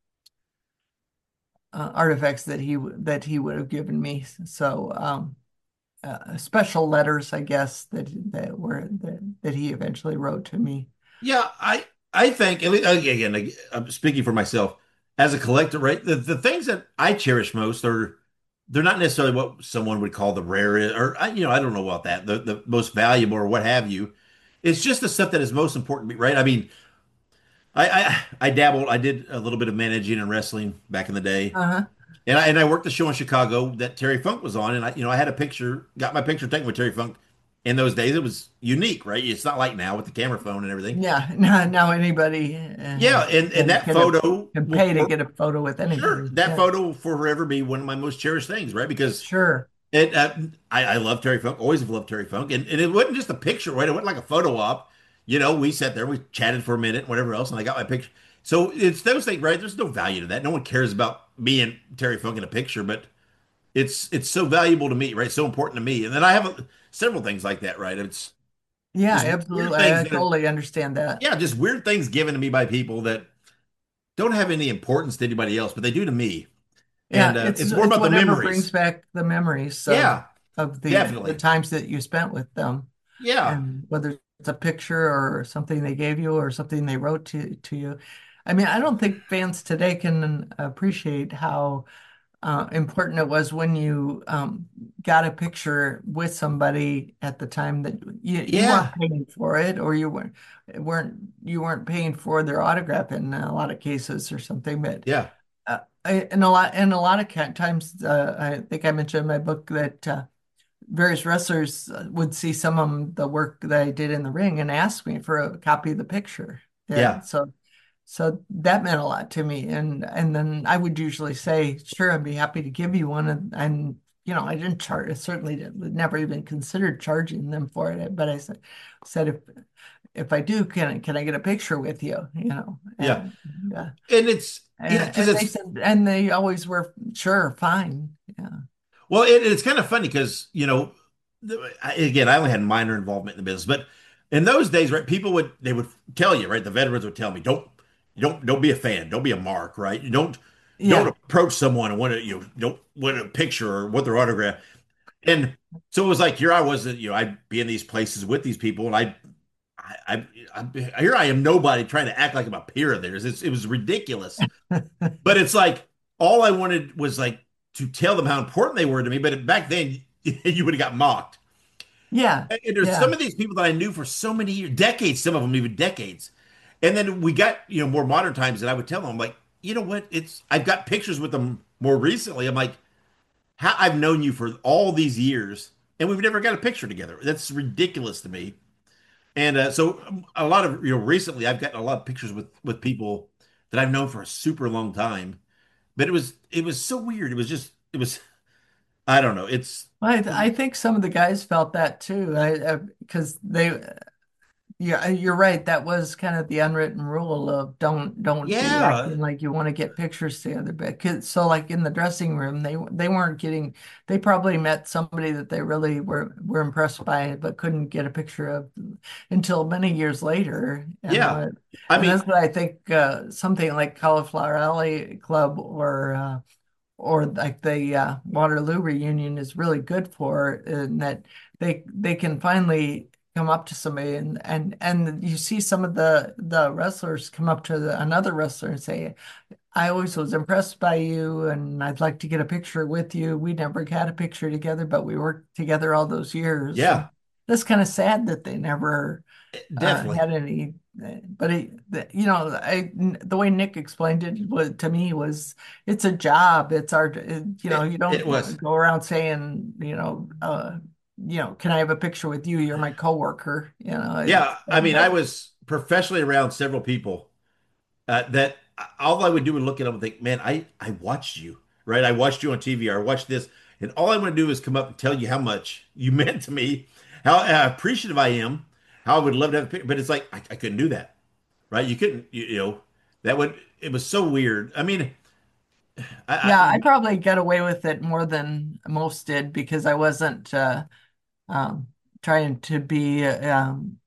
uh, artifacts that he that he would have given me. So um, uh, special letters, I guess, that that were that, that he eventually wrote to me. Yeah, I I think at least, again, like, I'm speaking for myself as a collector, right? The the things that I cherish most are they're not necessarily what someone would call the rarest, or I- you know, I don't know about that, the the most valuable or what have you. It's just the stuff that is most important to me, right? I mean, I I, I dabbled, I did a little bit of managing and wrestling back in the day. Uh-huh. And I, and I worked the show in Chicago that Terry Funk was on, and I, you know, I had a picture, got my picture taken with Terry Funk. In those days, it was unique, right? It's not like now with the camera phone and everything. Yeah, now, now anybody uh, Yeah, and and can that get a photo can will pay to for, get a photo with sure, anybody. that Yeah, photo will forever be one of my most cherished things, right? Because sure. it, uh, I, I love Terry Funk, always have loved Terry Funk, and, and it wasn't just a picture, right? It wasn't like a photo op. You know, we sat there, we chatted for a minute, whatever else, and I got my picture. So it's those things, right? There's no value to that. No one cares about me and Terry Funk in a picture, but it's it's so valuable to me, right? So important to me. And then I have a, several things like that, right? It's Yeah, just weird absolutely. things I, I that are, totally understand that. yeah, just weird things given to me by people that don't have any importance to anybody else, but they do to me. And Yeah, uh, it's it's more it's about the whatever brings memories. back the memories of Yeah, of the the definitely. times that you spent with them, Yeah, and whether it's a picture or something they gave you or something they wrote to to you. I mean, I don't think fans today can appreciate how uh, important it was when you um, got a picture with somebody at the time that you you yeah, weren't paying for it, or you weren't weren't you weren't paying for their autograph in a lot of cases or something, but yeah, uh, I, in a lot in a lot of ca- times, uh, I think I mentioned in my book that uh, various wrestlers uh, would see some of the work that I did in the ring and ask me for a copy of the picture. Yeah, yeah, so so that meant a lot to me, and and then I would usually say, "Sure, I'd be happy to give you one," and, and you know, I didn't charge. I certainly did, never even considered charging them for it, but I said said if if I do, can I can I get a picture with you? You know, yeah. and. Uh, And it's yeah, and, because and they it's said, and they always were, sure, fine. Yeah. well, it, it's kind of funny because you know, the- I- again, I only had minor involvement in the business, but in those days, right, people would they would tell you, right, the veterans would tell me, don't you don't don't be a fan, don't be a mark, right? You don't don't Yeah. approach someone and want to you know, don't want a picture or want their autograph. And so it was like here I was, you know, I'd be in these places with these people, and I, I, I, I here I am, nobody trying to act like I'm a peer of theirs. It's, it was ridiculous. But it's like all I wanted was like to tell them how important they were to me. But back then, you would have got mocked. Yeah. And there's some Yeah. of these people that I knew for so many years, decades, some of them even decades. And then we got, you know, more modern times that I would tell them, I'm like, you know what? It's I've got pictures with them more recently. I'm like, how I've known you for all these years, and we've never got a picture together. That's ridiculous to me. And uh, so um, a lot of, you know, recently I've gotten a lot of pictures with with people that I've known for a super long time. but it was it was so weird. It was just it was I don't know. It's I I think some of the guys felt that too. I, I because they Yeah, you're right. That was kind of the unwritten rule of don't don't be yeah, acting like you want to get pictures together. But 'cause- so like in the dressing room, they they weren't getting. They probably met somebody that they really were were impressed by, but couldn't get a picture of until many years later. And yeah. uh, I and mean, that's what I think uh, something like Cauliflower Alley Club or uh, or like the uh, Waterloo reunion is really good for, in that they they can finally come up to somebody and and and you see some of the the wrestlers come up to the, another wrestler and say, I always was impressed by you and I'd like to get a picture with you. We never had a picture together, but we worked together all those years. And yeah, that's kind of sad that they never uh, definitely. had any. But it, the, you know, I the way Nick explained it was to me was it's a job. It's our, it, you know, It, you it was. don't go around saying, you know, uh, you know, can I have a picture with you? You're my coworker. You know, it's, Yeah, I mean, I was professionally around several people uh, that all I would do would look at them and think, man, I I watched you, right? I watched you on T V or I watched this, and all I want to do is come up and tell you how much you meant to me, how uh, appreciative I am, how I would love to have a picture. But it's like I, I couldn't do that, right? You couldn't, you, you know, that would it was so weird. I mean, I, yeah, I I probably got away with it more than most did because I wasn't uh, um, trying to be uh, um,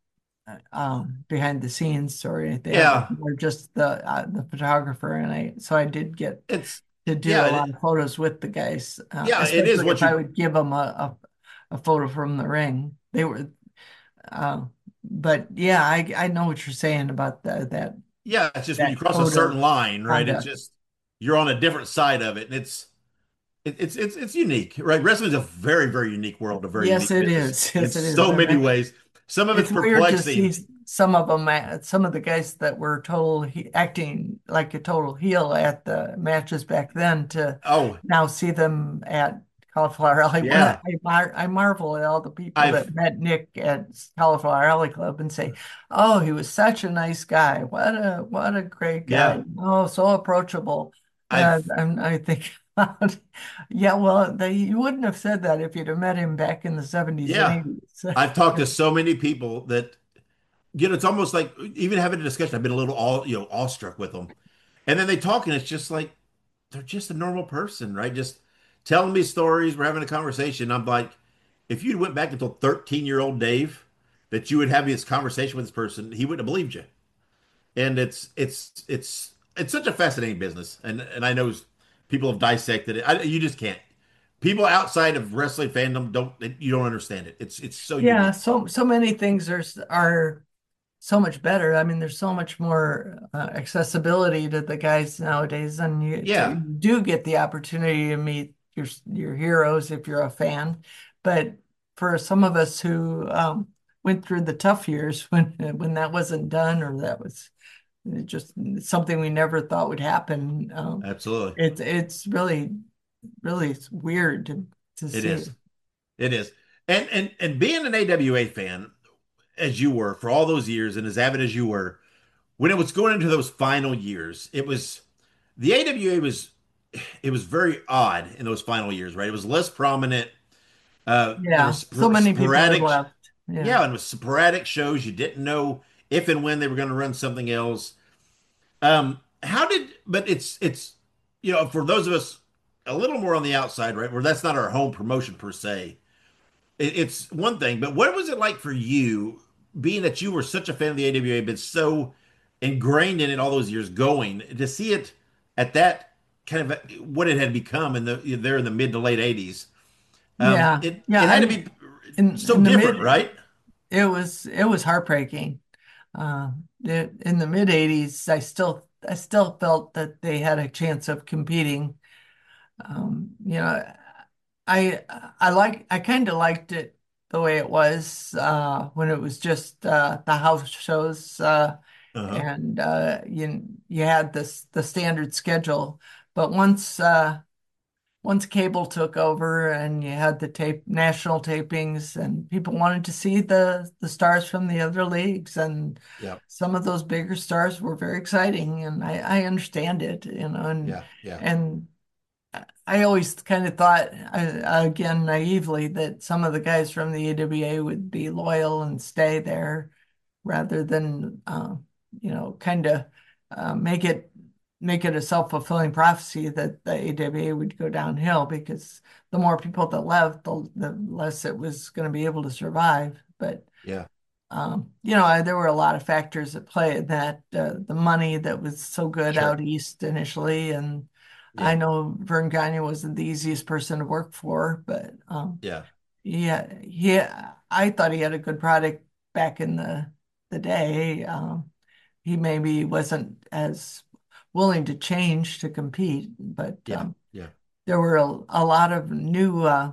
um, behind the scenes or anything. I was yeah, more just the uh, the photographer, and I so I did get it's to do yeah, a lot it, of photos with the guys, uh, yeah, it is especially what if I you would give them a, a, a photo from the ring. They were, uh, but yeah, I I know what you're saying about the, that yeah, it's just when that you cross a code of certain line, right? It's conduct. just you're on a different side of it, and it's it, it's it's it's unique, right? Wrestling is a very very unique world, a very Yes, unique it business is. in Yes, it is. so And many I, ways. Some of it's it's weird to see perplexing. some of them, uh, some of the guys that were total he acting like a total heel at the matches back then to Oh, now see them at Cauliflower Alley. When I, yeah, I, mar I marvel at all the people I've that met Nick at Cauliflower Alley Club and say, "Oh, he was such a nice guy. What a what a great guy. yeah, Oh, so approachable." And, I've and I think, yeah, well, they, you wouldn't have said that if you'd have met him back in the seventies and yeah, eighties. I've talked to so many people that you know it's almost like even having a discussion, I've been a little all you know awestruck with them, and then they talk, and it's just like they're just a normal person, right? Just telling me stories. We're having a conversation. I'm like, if you went back and told thirteen year old Dave that you would have this conversation with this person, he wouldn't have believed you. And it's it's it's it's such a fascinating business, and and I know people have dissected it. I, you just can't. People outside of wrestling fandom don't you don't understand it. It's it's so Yeah, unique. so so many things are are so much better. I mean, there's so much more uh, accessibility to the guys nowadays, and you, so you Yeah, do get the opportunity to meet your your heroes if you're a fan. But for some of us who um, went through the tough years when when that wasn't done, or that was just something we never thought would happen, um, absolutely. it's it's really really weird to to It see. is. It is. And and and being an A W A fan as you were for all those years and as avid as you were, when it was going into those final years, it was the A W A was it was very odd in those final years, right? It was less prominent. Uh, there Yeah, was so spor many people had sporadic, left. Yeah. yeah, and it was sporadic shows. You didn't know if and when they were going to run something else. Um, how did? But it's it's you know for those of us a little more on the outside, right, where that's not our home promotion per se. It, it's one thing, but what was it like for you, being that you were such a fan of the A W A, been so ingrained in it all those years, going to see it at that kind of what it had become in the there in the mid to late eighties. Um, Yeah. it Yeah. it had to I be in so in the different, mid right? it was it was heartbreaking. Uh it, in the mid eighties, I still I still felt that they had a chance of competing. Um, you know, I I like I kind of liked it the way it was uh when it was just uh the house shows uh Uh-huh. and uh you you had this the standard schedule. But once uh once cable took over and you had the tape national tapings and people wanted to see the the stars from the other leagues, and Yeah. some of those bigger stars were very exciting, and I, I understand it, you know, and Yeah. Yeah. and I always kind of thought, uh, again, naively, that some of the guys from the A W A would be loyal and stay there rather than, uh, you know, kind of uh, make it make it a self-fulfilling prophecy that the A W A would go downhill, because the more people that left, the, the less it was going to be able to survive. But Yeah. um, you know, I, there were a lot of factors at play in that, uh, the money that was so good Sure. out east initially, and I Yeah. know Vern Gagne wasn't the easiest person to work for, but um, Yeah. yeah, yeah, I thought he had a good product back in the the day. Um, he maybe wasn't as willing to change to compete, but Yeah. um, Yeah. there were a, a lot of new uh,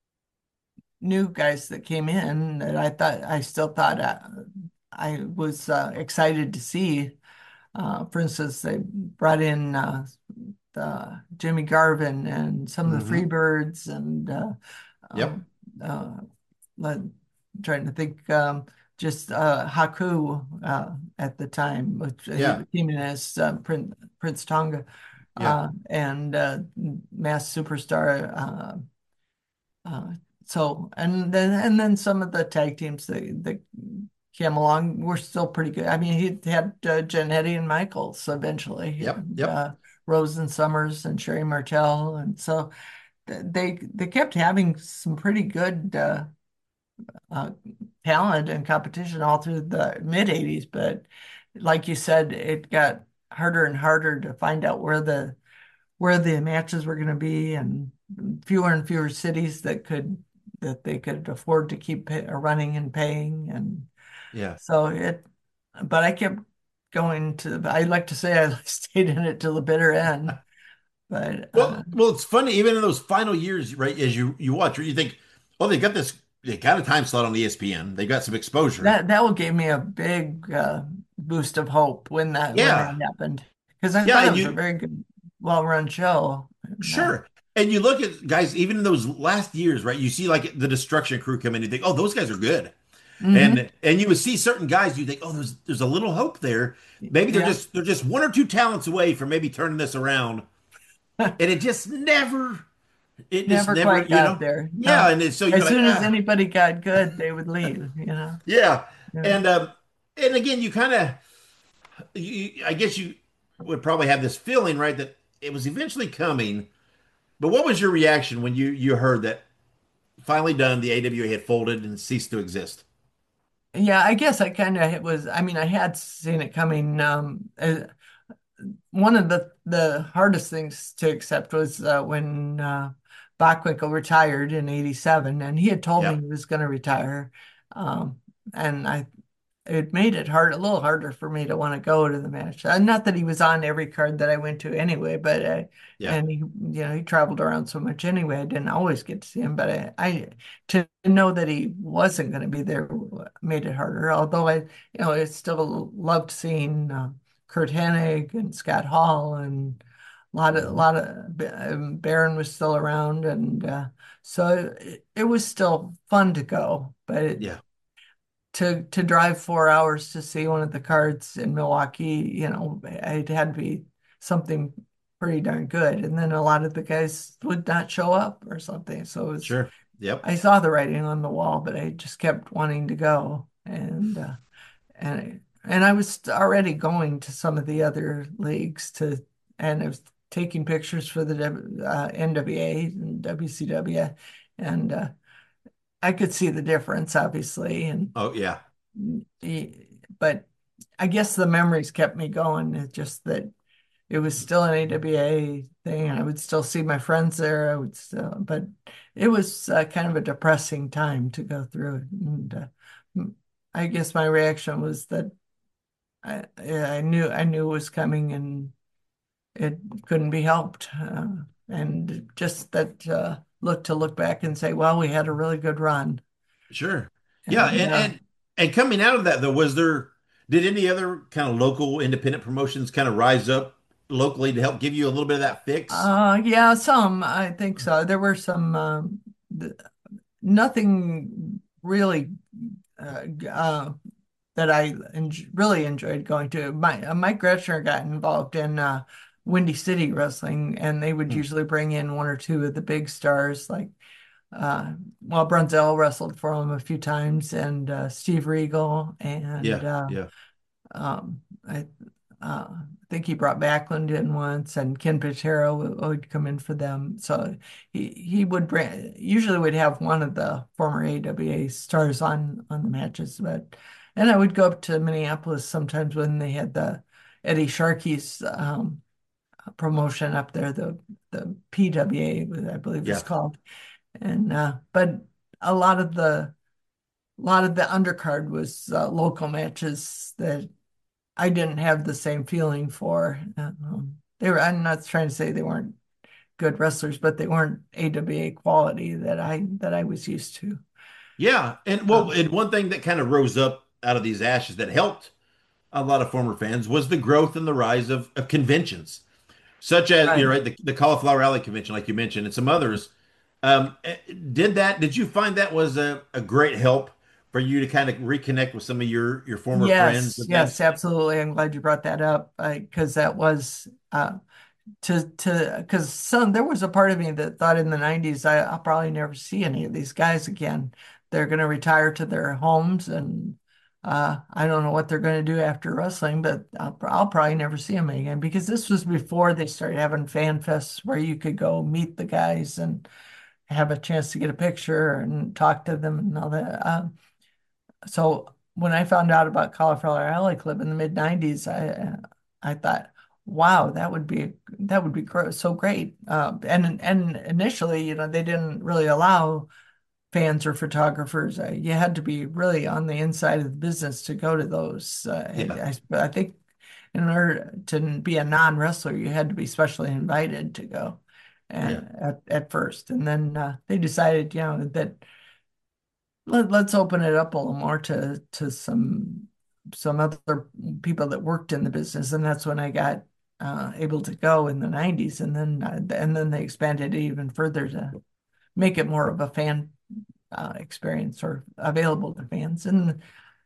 new guys that came in that I thought I still thought uh, I was uh, excited to see. Uh, for instance, they brought in uh, the Jimmy Garvin and some of the Mm-hmm. Freebirds, and uh, Yep. um, uh, let, trying to think, um, just uh, Haku uh, at the time, which he Yeah. came in as uh, Prince, Prince Tonga, Yeah. uh, and uh, Mass Superstar. Uh, uh, so and then and then some of the tag teams that that came along were still pretty good. I mean, he had uh, Jannetty and Michaels eventually, Yep. and, Yep. uh, Rose and Summers and Sherry Martel, and so they they kept having some pretty good uh, uh, talent and competition all through the mid eighties. But like you said, it got harder and harder to find out where the where the matches were going to be, and fewer and fewer cities that could that they could afford to keep pay, running and paying, and Yeah. so it. But I kept going to. I like to say I stayed in it till the bitter end. But uh, Well, well, it's funny. Even in those final years, right? As you you watch, you think, oh, they got this. They got a time slot on E S P N. They got some exposure. that that will give me a big uh, boost of hope when that when Yeah. that happened, because I Yeah, thought it and was a you very good, well-run show. And, uh, sure. And you look at guys, even in those last years, right? You see like the Destruction Crew come in, you think, oh, those guys are good. mhm. And and you would see certain guys, you think, oh, there's there's a little hope there. Maybe they're Yeah. just they're just one or two talents away from maybe turning this around. And it just never, it just Never never, quite you got know, there. yeah. No. And it's so you're As like, soon as ah, anybody got good, they would leave, you know. yeah. Yeah. And um, and again, you kind of, you, I guess you would probably have this feeling, right, that it was eventually coming. But what was your reaction when you you heard that finally done, the A W A had folded and ceased to exist? Yeah, I guess I kind of was. I mean, I had seen it coming. Um, uh, one of the the hardest things to accept was uh, when uh, Bockwinkel retired in eighty-seven, and he had told me Yeah. he was going to retire. Um, and I it made it hard, a little harder for me to want to go to the match. Uh, not that he was on every card that I went to anyway, but uh, Yeah. and he, you know, he traveled around so much anyway. I didn't always get to see him, but I, I to know that he wasn't going to be there made it harder. Although I, you know, I still loved seeing uh, Kurt Hennig and Scott Hall, and a lot of a Mhm. lot of um, Baron was still around, and uh, so it, it was still fun to go, but it, Yeah. to to drive four hours to see one of the cards in Milwaukee, you know, it had to be something pretty darn good. And then a lot of the guys would not show up or something. So it was, Sure. Yep. I saw the writing on the wall, but I just kept wanting to go. And uh, and and I was already going to some of the other leagues to, and I was taking pictures for the uh, N W A and W C W, and uh, I could see the difference, obviously, and Oh, yeah. but I guess the memories kept me going. It's just that it was still an A W A thing. I would still see my friends there. I would still, but it was uh, kind of a depressing time to go through it. And uh, m- I guess my reaction was that I I knew I knew it was coming, and it couldn't be helped. Uh, and just that uh, look to look back and say, well, we had a really good run. Sure. Yeah. And And uh, and and coming out of that though, was there did any other kind of local independent promotions kind of rise up locally to help give you a little bit of that fix? Uh, yeah, some, I think so. There were some, um, th nothing really uh, g- uh, that I en really enjoyed going to. My uh, Mike Gretschner got involved in uh, Windy City Wrestling, and they would Hmm. usually bring in one or two of the big stars, like uh, well, Brunzell wrestled for him a few times, and uh, Steve Regal, and Yeah, uh, yeah. um, I uh, think he brought Backlund in once, and Ken Patero would, would come in for them. So he he would bring usually would have one of the former A W A stars on on the matches, but and I would go up to Minneapolis sometimes when they had the Eddie Sharkey's um, promotion up there, the the P W A, I believe it's Yeah. called, and uh, but a lot of the a lot of the undercard was uh, local matches that I didn't have the same feeling for. Um, they were, I'm not trying to say they weren't good wrestlers, but they weren't A W A quality that I that I was used to. Yeah. And well, Um, and one thing that kind of rose up out of these ashes that helped a lot of former fans was the growth and the rise of, of conventions, such as, you right. know, right, the, the Cauliflower Alley convention, like you mentioned, and some others. Um, eh, did that, did you find that was a, a great help for you to kind of reconnect with some of your, your former friends Yes, and yes, things? absolutely. I'm glad you brought that up because that was uh, to to because some there was a part of me that thought in the nineties I, I'll probably never see any of these guys again. They're going to retire to their homes, and uh, I don't know what they're going to do after wrestling, but I'll, I'll probably never see them again because this was before they started having fan fests where you could go meet the guys and have a chance to get a picture and talk to them and all that. Um, so when I found out about Cauliflower Alley Club in the mid nineties, I I thought, wow, that would be that would be gr so great. Uh, and and initially, you know, they didn't really allow fans or photographers. Uh, you had to be really on the inside of the business to go to those. Uh, Yeah. I, I think in order to be a non-wrestler, you had to be specially invited to go. Yeah. And at, at first, and then uh, they decided, you know, that let, let's open it up a little more to to some some other people that worked in the business, and that's when I got uh, able to go in the nineties, and then uh, and then they expanded it even further to make it more of a fan uh, experience or available to fans. And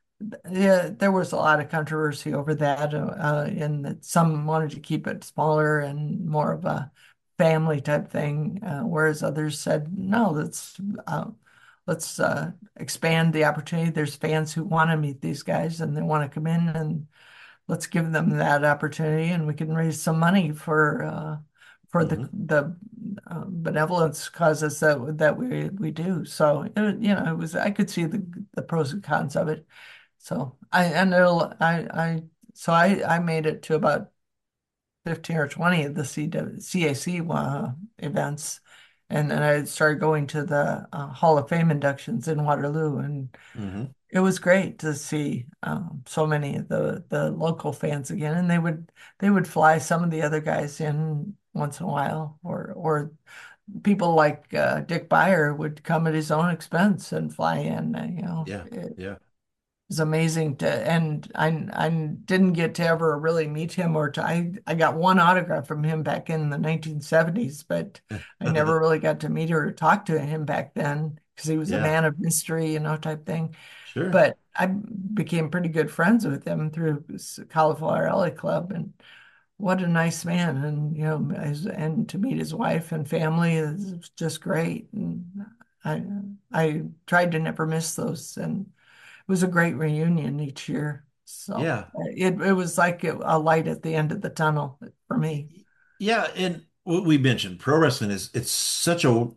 yeah, there was a lot of controversy over that, uh, in that some wanted to keep it smaller and more of a family type thing, uh, whereas others said, no, let's uh, let's uh, expand the opportunity. There's fans who want to meet these guys and they want to come in, and let's give them that opportunity, and we can raise some money for uh, for the Hmm. the uh, benevolence causes that that we we do. So it, you know, it was I could see the the pros and cons of it. So I and it'll I I so I I made it to about fifteen or twenty of the C W, C A C uh, events, and then I started going to the uh, Hall of Fame inductions in Waterloo, and Hmm. it was great to see um, so many of the the local fans again, and they would they would fly some of the other guys in once in a while, or or people like uh, Dick Beyer would come at his own expense and fly in. uh, You know, Yeah. it, Yeah. was amazing to, and I I didn't get to ever really meet him or to, I I got one autograph from him back in the nineteen seventies, but I never really got to meet or talk to him back then because he was a Yeah. man of mystery, you know, type thing. Sure. But I became pretty good friends with him through this Cauliflower Alley Club, and what a nice man, and you know, his, and to meet his wife and family is just great. And I I tried to never miss those, and it was a great reunion each year. So Yeah. it it was like a light at the end of the tunnel for me. Yeah. And what we mentioned, pro wrestling is it's such a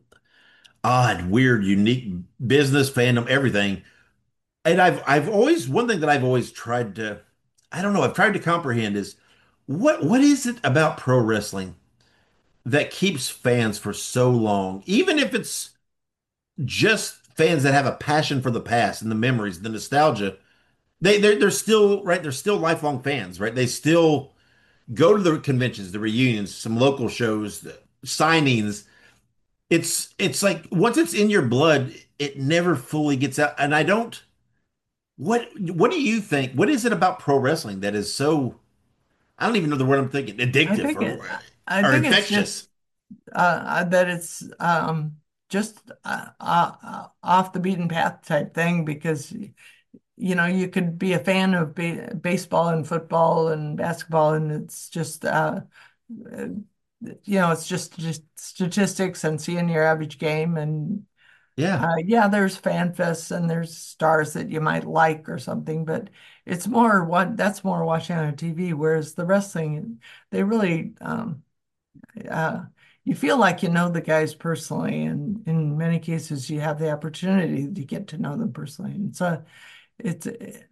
odd, weird, unique business, fandom, everything. And I've I've always one thing that I've always tried to I don't know, I've tried to comprehend is what what is it about pro wrestling that keeps fans for so long, even if it's just fans that have a passion for the past and the memories, the nostalgia. They they're, they're still right. They're still lifelong fans, right? They still go to the conventions, the reunions, some local shows, the signings. It's it's like once it's in your blood, it never fully gets out. And I don't. What what do you think? What is it about pro wrestling that is so I don't even know the word I'm thinking. I Addictive think or, it, I or think it's just infectious. uh, that it's um, just uh, uh, off the beaten path type thing because you know you could be a fan of ba baseball and football and basketball, and it's just uh, uh, you know it's just just statistics and seeing your average game and Yeah. uh, yeah, there's fan fests and there's stars that you might like or something, but it's more what that's more watching on T V, whereas the wrestling, they really um, uh, you feel like you know the guys personally, and in many cases you have the opportunity to get to know them personally. And so it's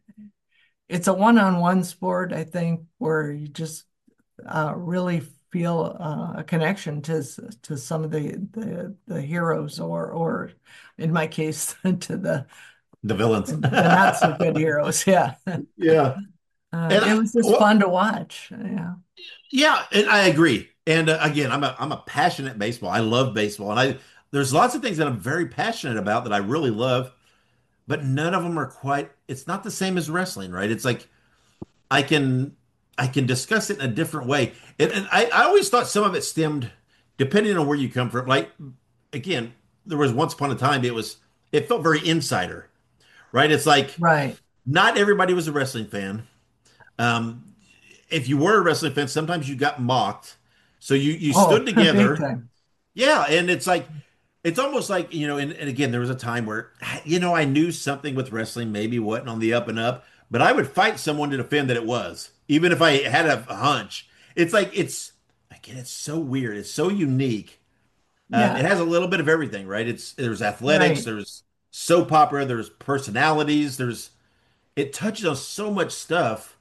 it's a one-on-one sport, I think, where you just uh, really feel uh, a connection to to some of the the, the heroes, or or in my case, to the The villains. the not so good heroes. Yeah, Yeah. uh, And it I, was just well, fun to watch. Yeah, yeah, and I agree. And uh, again, I'm a I'm a passionate baseball. I love baseball, and I there's lots of things that I'm very passionate about that I really love, but none of them are quite. It's not the same as wrestling, right? It's like I can I can discuss it in a different way, and, and I I always thought some of it stemmed, depending on where you come from. Like again, there was once upon a time it was it felt very insider, right? It's like right. not everybody was a wrestling fan. Um, if you were a wrestling fan, sometimes you got mocked. So you you Oh, stood big together. time. Yeah, and it's like it's almost like, you know, and, and again, there was a time where, you know, I knew something with wrestling maybe wasn't on the up and up, but I would fight someone to defend that it was, even if I had a, a hunch. It's like it's again, it's so weird. It's so unique. Um, it Yeah, has a little bit of everything, right? It's there's athletics, right. there's soap opera, there's personalities, there's it touches on so much stuff.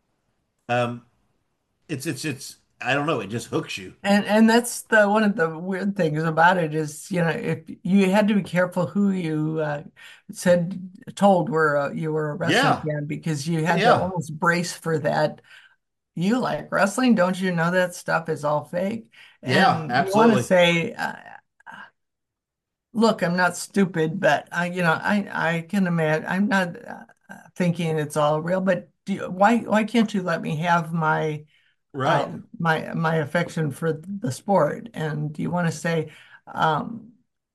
Um, it's it's it's I don't know, it just hooks you. And and that's the one of the weird things about it is, you know, if you had to be careful who you uh, said told were uh, you were a wrestling Yeah, fan because you had to yeah, almost brace for that. You like wrestling, don't you know that stuff is all fake? yeah, And you want to absolutely. say, uh, look, I'm not stupid, but I, you know, I I can imagine. I'm not uh, thinking it's all real, but do you, why why can't you let me have my uh, Right. my my affection for the sport? And do you want to say, um,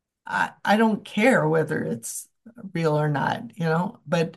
I I don't care whether it's real or not, you know, but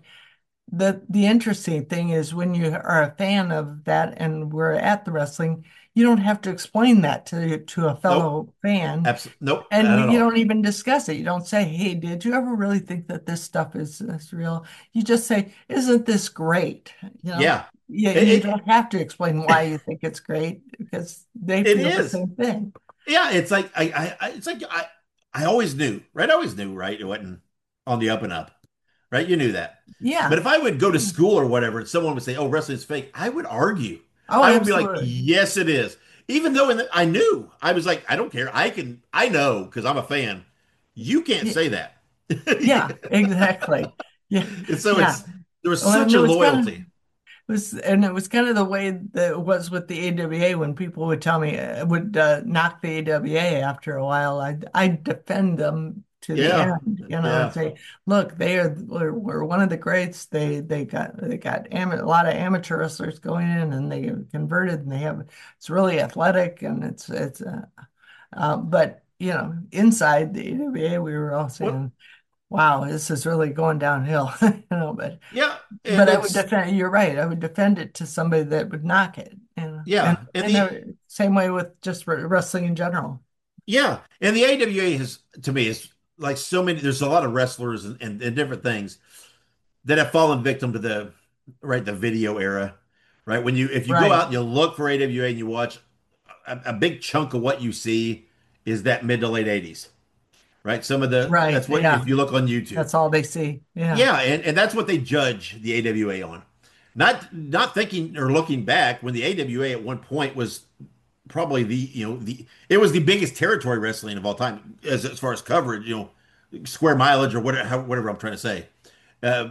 the the interesting thing is when you are a fan of that and we're at the wrestling, you don't have to explain that to to a Nope. fellow fan, Absolutely. Nope. and Not at you all. don't even discuss it. You don't say, "Hey, did you ever really think that this stuff is, is real?" You just say, "Isn't this great?" You know, Yeah. yeah, and you It, don't have to explain why you think it's great because they it, it feel the is. same thing. Yeah. It's like I, I, I it's like I, I always knew, right? I always knew, right? It wasn't on the up and up, right? You knew that. But Yeah. if I would go to school or whatever, and someone would say, "Oh, wrestling's fake," I would argue. Oh, I would be like, absolutely. "Yes, it is." Even though in the, I knew, I was like, "I don't care. I can. I know because I'm a fan. You can't Yeah, say that." yeah, exactly. Yeah, And so yeah. it's there was Well, and such it a was kind of loyalty. was and it was kind of the way that it was with the A W A when people would tell me uh, would uh, knock the A W A after a while. I I defend them to the Yeah. end, you know, and Yeah. say, look, they are were, were one of the greats. They they got they got am a lot of amateur wrestlers going in, and they converted, and they have it's really athletic, and it's it's uh, uh, but you know, inside the A W A, we were all What? saying, wow, this is really going downhill, you know, but. Yeah. But And I would it's defend, you're right. I would defend it to somebody that would knock it. And and yeah. And and the the same way with just wr- wrestling in general. Yeah, and the A W A has, to me, is like so many. There's a lot of wrestlers and, and, and different things that have fallen victim to the right the video era, right? When you if you go out Right. and you look for A W A and you watch, a, a big chunk of what you see is that mid to late eighties, right? Some of the Right. that's what Yeah. if you look on YouTube, That's all they see. Yeah. yeah, and, and that's what they judge the A W A on. Not not thinking or looking back when the A W A at one point was probably the you know the it was the biggest territory wrestling of all time as as far as coverage, you know, square mileage or whatever whatever I'm trying to say, uh,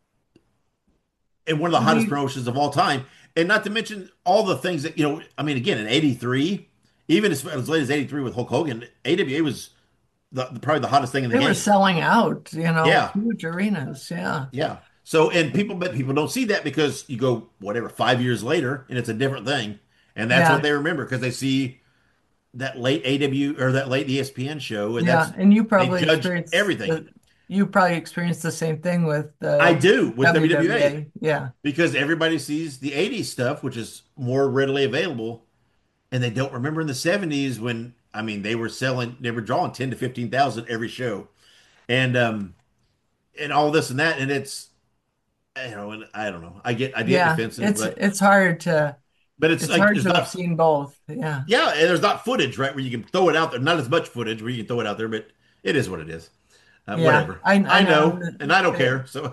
and one of the hottest We promotions of all time. And not to mention all the things that you know. I mean, again, in 'eighty-three, even as, as late as 'eighty-three with Hulk Hogan, A W A was the, the- probably the hottest thing in the they were game. selling out, you know, Yeah, huge arenas. Yeah. yeah. So, and people, but people don't see that because you go whatever five years later and it's a different thing, and that's what Yeah. they remember because they see that late A W or that late E S P N show, and Yeah, that's and you they probably judge experienced everything. the, you probably experienced the same thing with I the do with W W A W W A. Yeah. because everybody sees the eighties stuff, which is more readily available, and they don't remember in the seventies when I mean they were selling, they were drawing ten to fifteen thousand every show, and um and all this and that, and it's you know, and I don't know, I get I get Yeah, defensive, it's but it's hard to but it's it's like hard there's to have not seen both. Yeah. yeah, and there's not footage right where you can throw it out there, not as much footage where you can throw it out there, but it is what it is. Uh, Yeah, whatever. I I I know. know, and I don't It, care. So,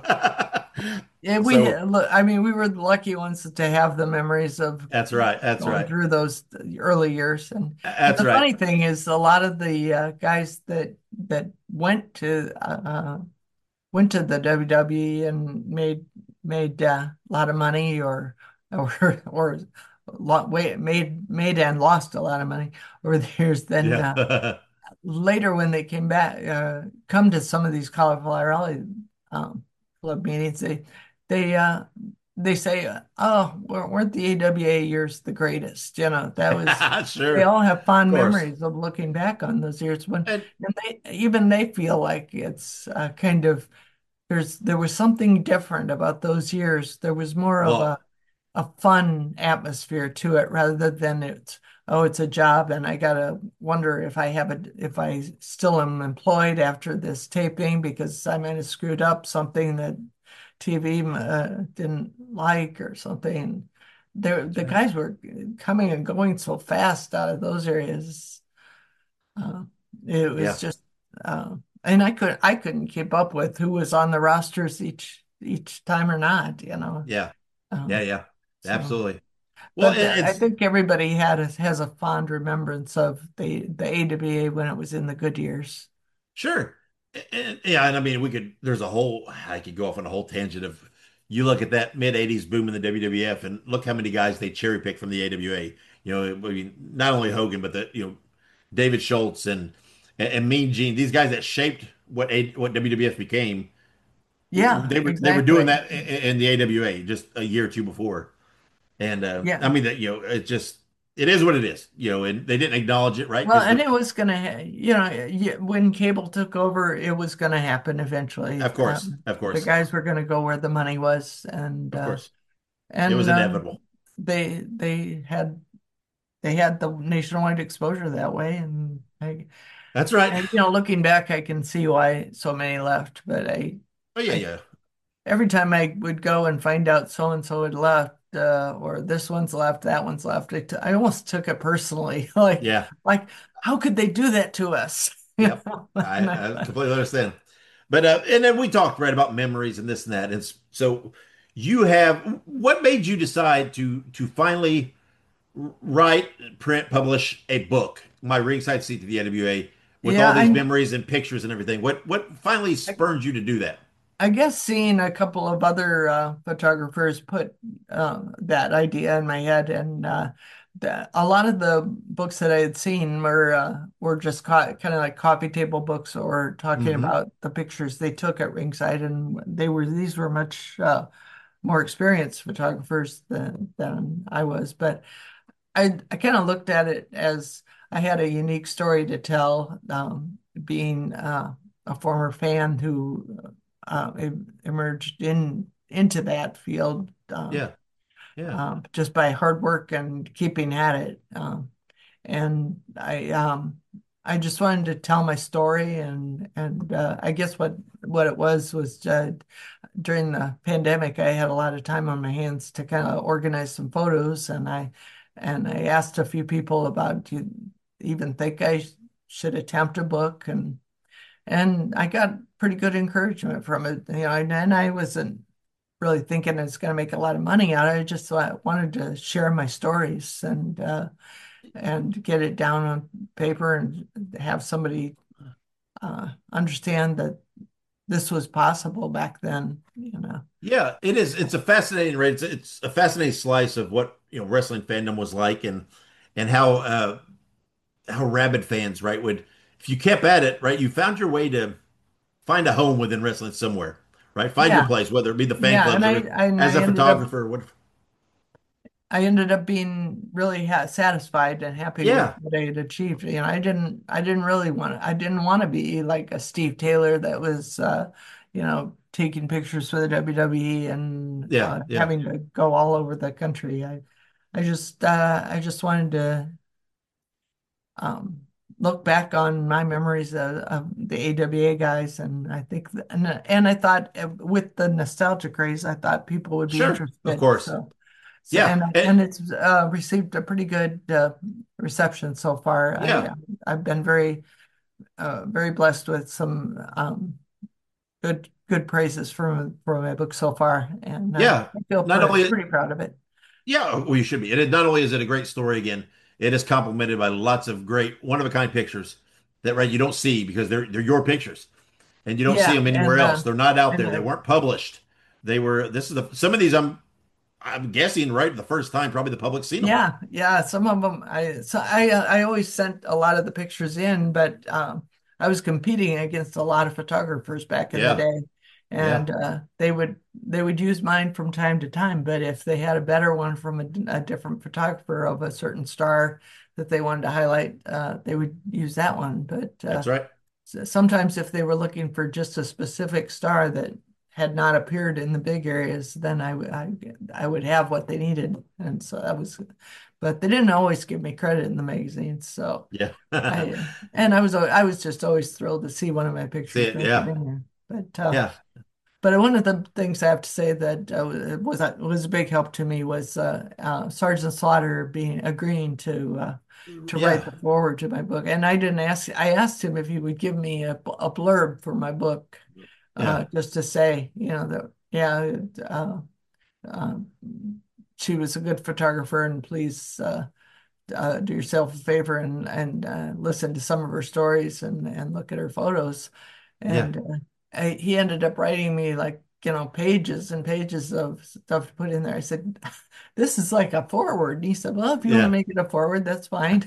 yeah, we so look. I mean, we were the lucky ones to have the memories of that's right. That's going right. through those early years. And but That's the right. funny thing is, a lot of the uh, guys that that went to uh, uh, went to the W W E and made made uh, a lot of money, or or or lot wait made made and lost a lot of money over the years. Then Yeah. uh, later, when they came back, uh, come to some of these cauliflower alley um, club meetings, they they uh, they say, "Oh, weren't the A W A years the greatest?" You know, that was. Sure. They all have Of fond course. memories of looking back on those years when, And and they even they feel like it's uh, kind of there's there was something different about those years. There was more of a well, a fun atmosphere to it rather than it's oh it's a job and I gotta wonder if I have a if I still am employed after this taping because I might have screwed up something that T V uh, didn't like or something. There, the right. guys were coming and going so fast out of those areas. Uh, it Yeah. was just, uh, and I could I couldn't keep up with who was on the rosters each each time or not, you know. Yeah. Yeah. Um, Yeah. so, Absolutely. Well, but it, uh, I it's think everybody had a, has a fond remembrance of the the A W A when it was in the good years. sure. And, yeah. And I mean, we could, there's a whole, I could go off on a whole tangent of you look at that mid eighties boom in the W W F and look how many guys they cherry picked from the A W A. You know, I mean, not only Hogan, but the, you know, David Schultz and, and, and Mean Gene, these guys that shaped what a, what W W F became. Yeah, They were they were doing exactly. that in, in the A W A just a year or two before, and uh, I Yeah. mean that you know it just it is what it is, you know, and they didn't acknowledge it right Well, because and the it was gonna, ha you know, y- when cable took over, it was gonna happen eventually. of course Um, of the course guys were gonna go where the money was, and of uh, course it was and uh, inevitable. they they had they had the nationwide exposure that way, and I, That's right. and you know, looking back, I can see why so many left. But I, Oh yeah, I yeah, every time I would go and find out so and so had left, uh, or this one's left, that one's left, I, t I almost took it personally. Like, yeah. like, how could they do that to us? You Yep, know? I, And I I thought, completely understand. But uh, and then we talked right about memories and this and that, and s- so you have what made you decide to to finally write, print, publish a book, My Ringside Seat to the N W A, with yeah, all these I, memories and pictures and everything. What what finally I, spurred you to do that? I guess seeing a couple of other uh, photographers put uh, that idea in my head, and uh, the, a lot of the books that I had seen were uh, were just kind of like coffee table books, or talking Hmm. about the pictures they took at ringside, and they were these were much uh, more experienced photographers than than I was. But I I kind of looked at it as I had a unique story to tell, um, being uh, a former fan who uh, em- emerged in into that field, um, Yeah, yeah, um, just by hard work and keeping at it. Um, and I um, I just wanted to tell my story, and and uh, I guess what what it was was uh, during the pandemic, I had a lot of time on my hands to kind of organize some photos, and I and I asked a few people about, do you even think I sh- should attempt a book, and and I got pretty good encouragement from it, you know, and, and I wasn't really thinking it's going to make a lot of money out of it. I just thought- wanted to share my stories, and uh, and get it down on paper, and have somebody uh, understand that this was possible back then, you know. yeah. It is. It's a fascinating read. It's, it's a fascinating slice of what you know wrestling fandom was like, and and how uh, how rabid fans right would if you kept at it right, you found your way to find a home within wrestling somewhere, right? Find your Yeah. place, whether it be the fan Yeah, clubs and I or and as I a ended up photographer or whatever. I ended up being really ha satisfied and happy with Yeah, what I had achieved. You know, I didn't I didn't really want I didn't want to be like a Steve Taylor that was uh, you know, taking pictures for the W W E and yeah, uh, yeah, having to go all over the country. I I just uh, I just wanted to um, look back on my memories of, of the A W A guys, and I think th and and I thought uh, with the nostalgia craze, I thought people would be sure, of interested. course. So. So, Yeah, and and and it's uh, received a pretty good uh, reception so far. I yeah, I've been very uh, very blessed with some um, good good praises from from my book so far, and uh, yeah. I feel Not pr only pretty proud of it. Yeah, well, you should be. And it, not only is it a great story again, it is complemented by lots of great, one of a kind pictures that right you don't see because they're they're your pictures, and you don't see Yeah, them anywhere and else. uh, They're not out and there. They uh, weren't published. They were. This is the some of these. I'm I'm guessing right the first time probably the public seen them. Yeah, yeah. Some of them, I so I uh, I always sent a lot of the pictures in, but um, I was competing against a lot of photographers back in the Yeah, day, yeah, and uh, they would they would use mine from time to time. But if they had a better one from a, a different photographer of a certain star that they wanted to highlight, uh, they would use that one. But uh, that's right. sometimes if they were looking for just a specific star that had not appeared in the big areas, then I, I, I would have what they needed. And so that was, but they didn't always give me credit in the magazines. So Yeah, I, and I was, I was just always thrilled to see one of my see pictures it. make it Yeah, in there. But, uh, yeah, but one of the things I have to say that uh, was was a big help to me was uh, uh, Sergeant Slaughter being agreeing to uh, to write yeah, the foreword to my book, and I didn't ask. I asked him if he would give me a, a blurb for my book, yeah, uh, just to say, you know, that yeah, uh, uh, she was a good photographer, and please uh, uh, do yourself a favor and and uh, listen to some of her stories and and look at her photos, yeah. and. Uh, I, he ended up writing me like, you know, pages and pages of stuff to put in there. I said, this is like a forward. And he said, well, if you want to Yeah. make it a forward, that's fine.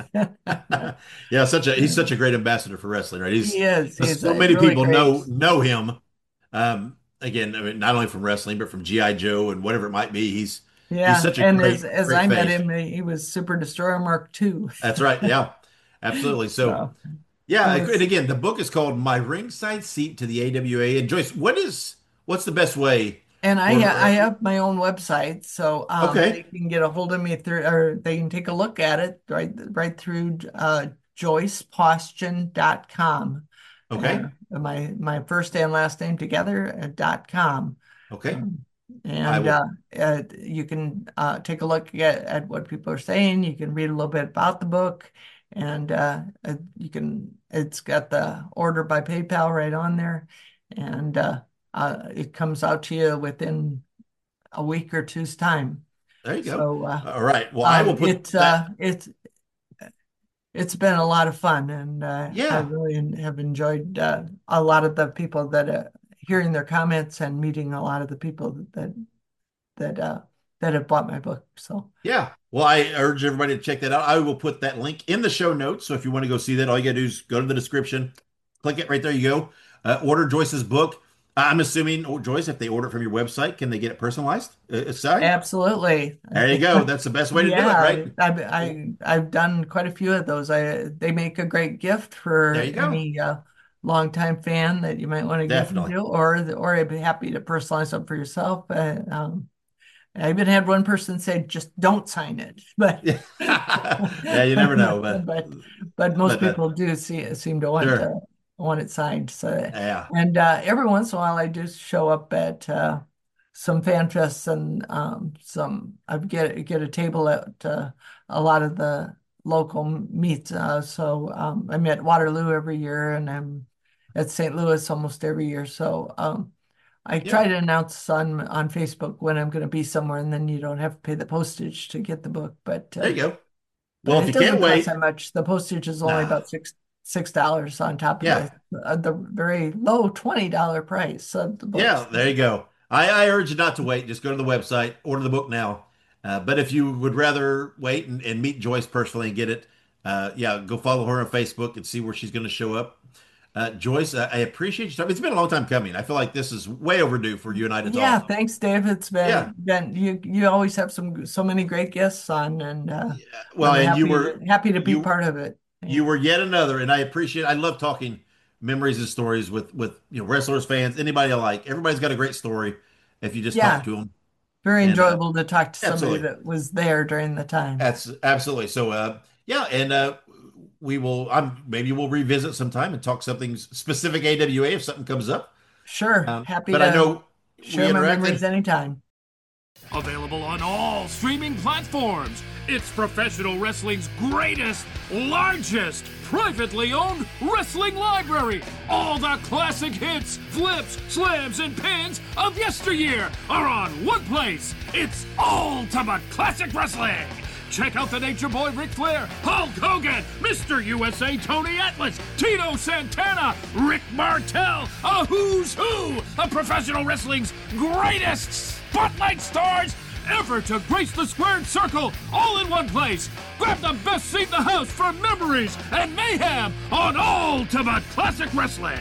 Yeah, such a he's such a great ambassador for wrestling, right? He's He is. He's so a many really people great. know know him. Um, again, I mean, not only from wrestling, but from G I. Joe and whatever it might be. He's he's Yeah. such a And as, great as great I met face. him, he was Super Destroyer Mark two. That's right. Yeah, absolutely. So So yeah, it and was, again, the book is called My Ringside Seat to the A W A. And Joyce, what is what's the best way and I for? ha I Uh, have my own website, so um, they okay, can get a hold of me through, or they can take a look at it right right through uh, joyce postion dot com. okay, Uh, my my first and last name together uh, dot com. okay. Um, I and uh, will. uh, you can uh, take a look at, at what people are saying. You can read a little bit about the book, and uh, uh, you can. It's got the order by PayPal right on there, and uh, uh, it comes out to you within a week or two's time. There you go. So uh, All right. Well, I will um, put it's that. uh, it's it's been a lot of fun, and uh, I Yeah. really have enjoyed uh, a lot of the people that uh, hearing their comments and meeting a lot of the people that that uh, that have bought my book. So Yeah. Well, I urge everybody to check that out. I will put that link in the show notes. So if you want to go see that, all you got to do is go to the description, click it right there. You go. Uh, order Joyce's book. I'm assuming, oh, Joyce, if they order it from your website, can they get it personalized? Uh, side? absolutely, There you go. That's the best way to do it, yeah, right? I've I, I've done quite a few of those. I they make a great gift for There you go. any uh, longtime fan that you might want to give them Definitely. to, or or I'd be happy to personalize them for yourself. Uh, um, I even had one person say, "Just don't sign it," but Yeah, you never know, but but but most but that, people do see seem to want sure. to want it signed. So Yeah. and uh, every once in a while, I do show up at uh, some fan fests and um, some I get get a table at uh, a lot of the local meets. Uh, so um, I'm at Waterloo every year, and I'm at Saint Louis almost every year. So. Um, I Yeah. try to announce on on Facebook when I'm going to be somewhere, and then you don't have to pay the postage to get the book. But There uh, you go. but Well, if it you can't doesn't cost wait, that much. The postage is only nah. about six six dollars on top of Yeah. the uh, the very low twenty dollar price of the books. Yeah, there you go. I, I urge you not to wait. Just go to the website, order the book now. Uh, but if you would rather wait and, and meet Joyce personally and get it, uh, yeah, go follow her on Facebook and see where she's going to show up. Uh, Joyce, uh, I appreciate your time. It's been a long time coming. I feel like this is way overdue for you and I to Yeah, talk. thanks, Dave. It's been, Yeah. been you you always have some so many great guests on, and uh, Well, I'm and happy you were to, happy to be you, part of it. you were yet another, and I appreciate. I love talking memories and stories with with you know wrestlers, fans, anybody alike. Everybody's got a great story if you just Yeah. talk to them. Very And, uh, enjoyable to talk to somebody absolutely. that was there during the time. That's absolutely. So, uh, yeah, and uh, we will. I'm maybe we'll revisit sometime and talk something specific A W A if something comes up. Sure, Um, happy but to I know we share my interacted. memories anytime. Available on all streaming platforms. It's professional wrestling's greatest, largest, privately owned wrestling library. All the classic hits, flips, slams, and pins of yesteryear are on one place. It's Ultimate Classic Wrestling. Check out the Nature Boy Ric Flair, Hulk Hogan, Mister U S A Tony Atlas, Tito Santana, Rick Martel, a who's who of professional wrestling's greatest spotlight stars ever to grace the squared circle, all in one place. Grab the best seat in the house for memories and mayhem on Ultimate Classic Wrestling.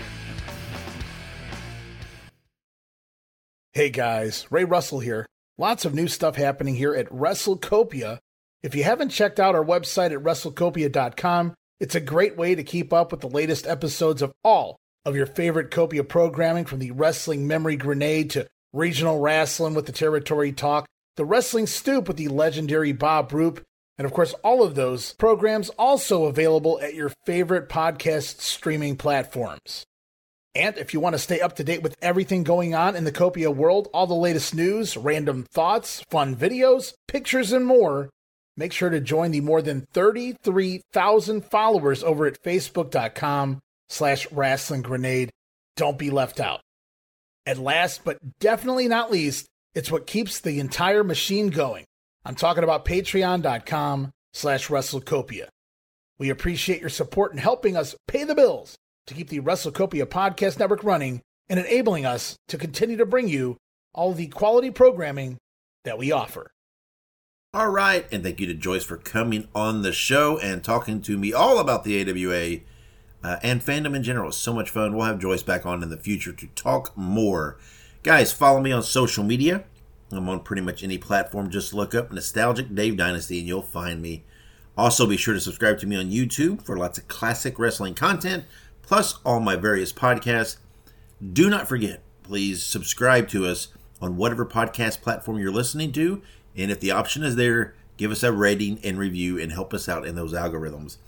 Hey guys, Ray Russell here. Lots of new stuff happening here at WrestleCopia. If you haven't checked out our website at WrestleCopia dot com, it's a great way to keep up with the latest episodes of all of your favorite Copia programming, from the Wrestling Memory Grenade to Regional Wrestling with the Territory Talk, the Wrestling Stoop with the legendary Bob Roop, and of course all of those programs also available at your favorite podcast streaming platforms. And if you want to stay up to date with everything going on in the Copia world, all the latest news, random thoughts, fun videos, pictures, and more, make sure to join the more than thirty-three thousand followers over at Facebook dot com slash Wrestling Grenade. Don't be left out. And last but definitely not least, it's what keeps the entire machine going. I'm talking about Patreon dot com slash WrestleCopia. We appreciate your support in helping us pay the bills to keep the WrestleCopia Podcast Network running and enabling us to continue to bring you all the quality programming that we offer. All right, and thank you to Joyce for coming on the show and talking to me all about the A W A uh, and fandom in general. It's so much fun. We'll have Joyce back on in the future to talk more. Guys, follow me on social media. I'm on pretty much any platform. Just look up Nostalgic Dave Dynasty and you'll find me. Also, be sure to subscribe to me on YouTube for lots of classic wrestling content, plus all my various podcasts. Do not forget, please subscribe to us on whatever podcast platform you're listening to. And if the option is there, give us a rating and review and help us out in those algorithms.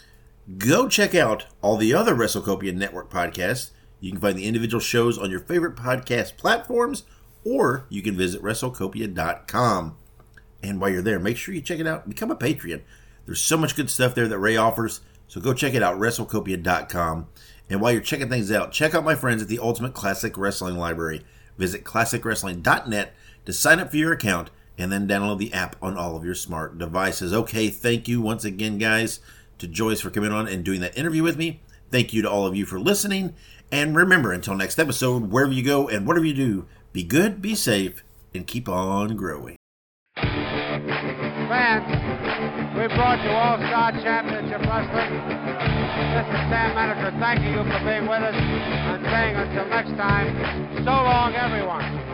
Go check out all the other WrestleCopia Network podcasts. You can find the individual shows on your favorite podcast platforms, or you can visit WrestleCopia dot com. And while you're there, make sure you check it out. Become a Patreon. There's so much good stuff there that Ray offers, so go check it out, WrestleCopia dot com. And while you're checking things out, check out my friends at the Ultimate Classic Wrestling Library. Visit classic wrestling dot net to sign up for your account, and then download the app on all of your smart devices. Okay, thank you once again, guys, to Joyce for coming on and doing that interview with me. Thank you to all of you for listening. And remember, until next episode, wherever you go and whatever you do, be good, be safe, and keep on growing. Fans, we brought you All-Star Championship Wrestling. This is Sam Maneker thanking you for being with us and saying until next time, so long, everyone.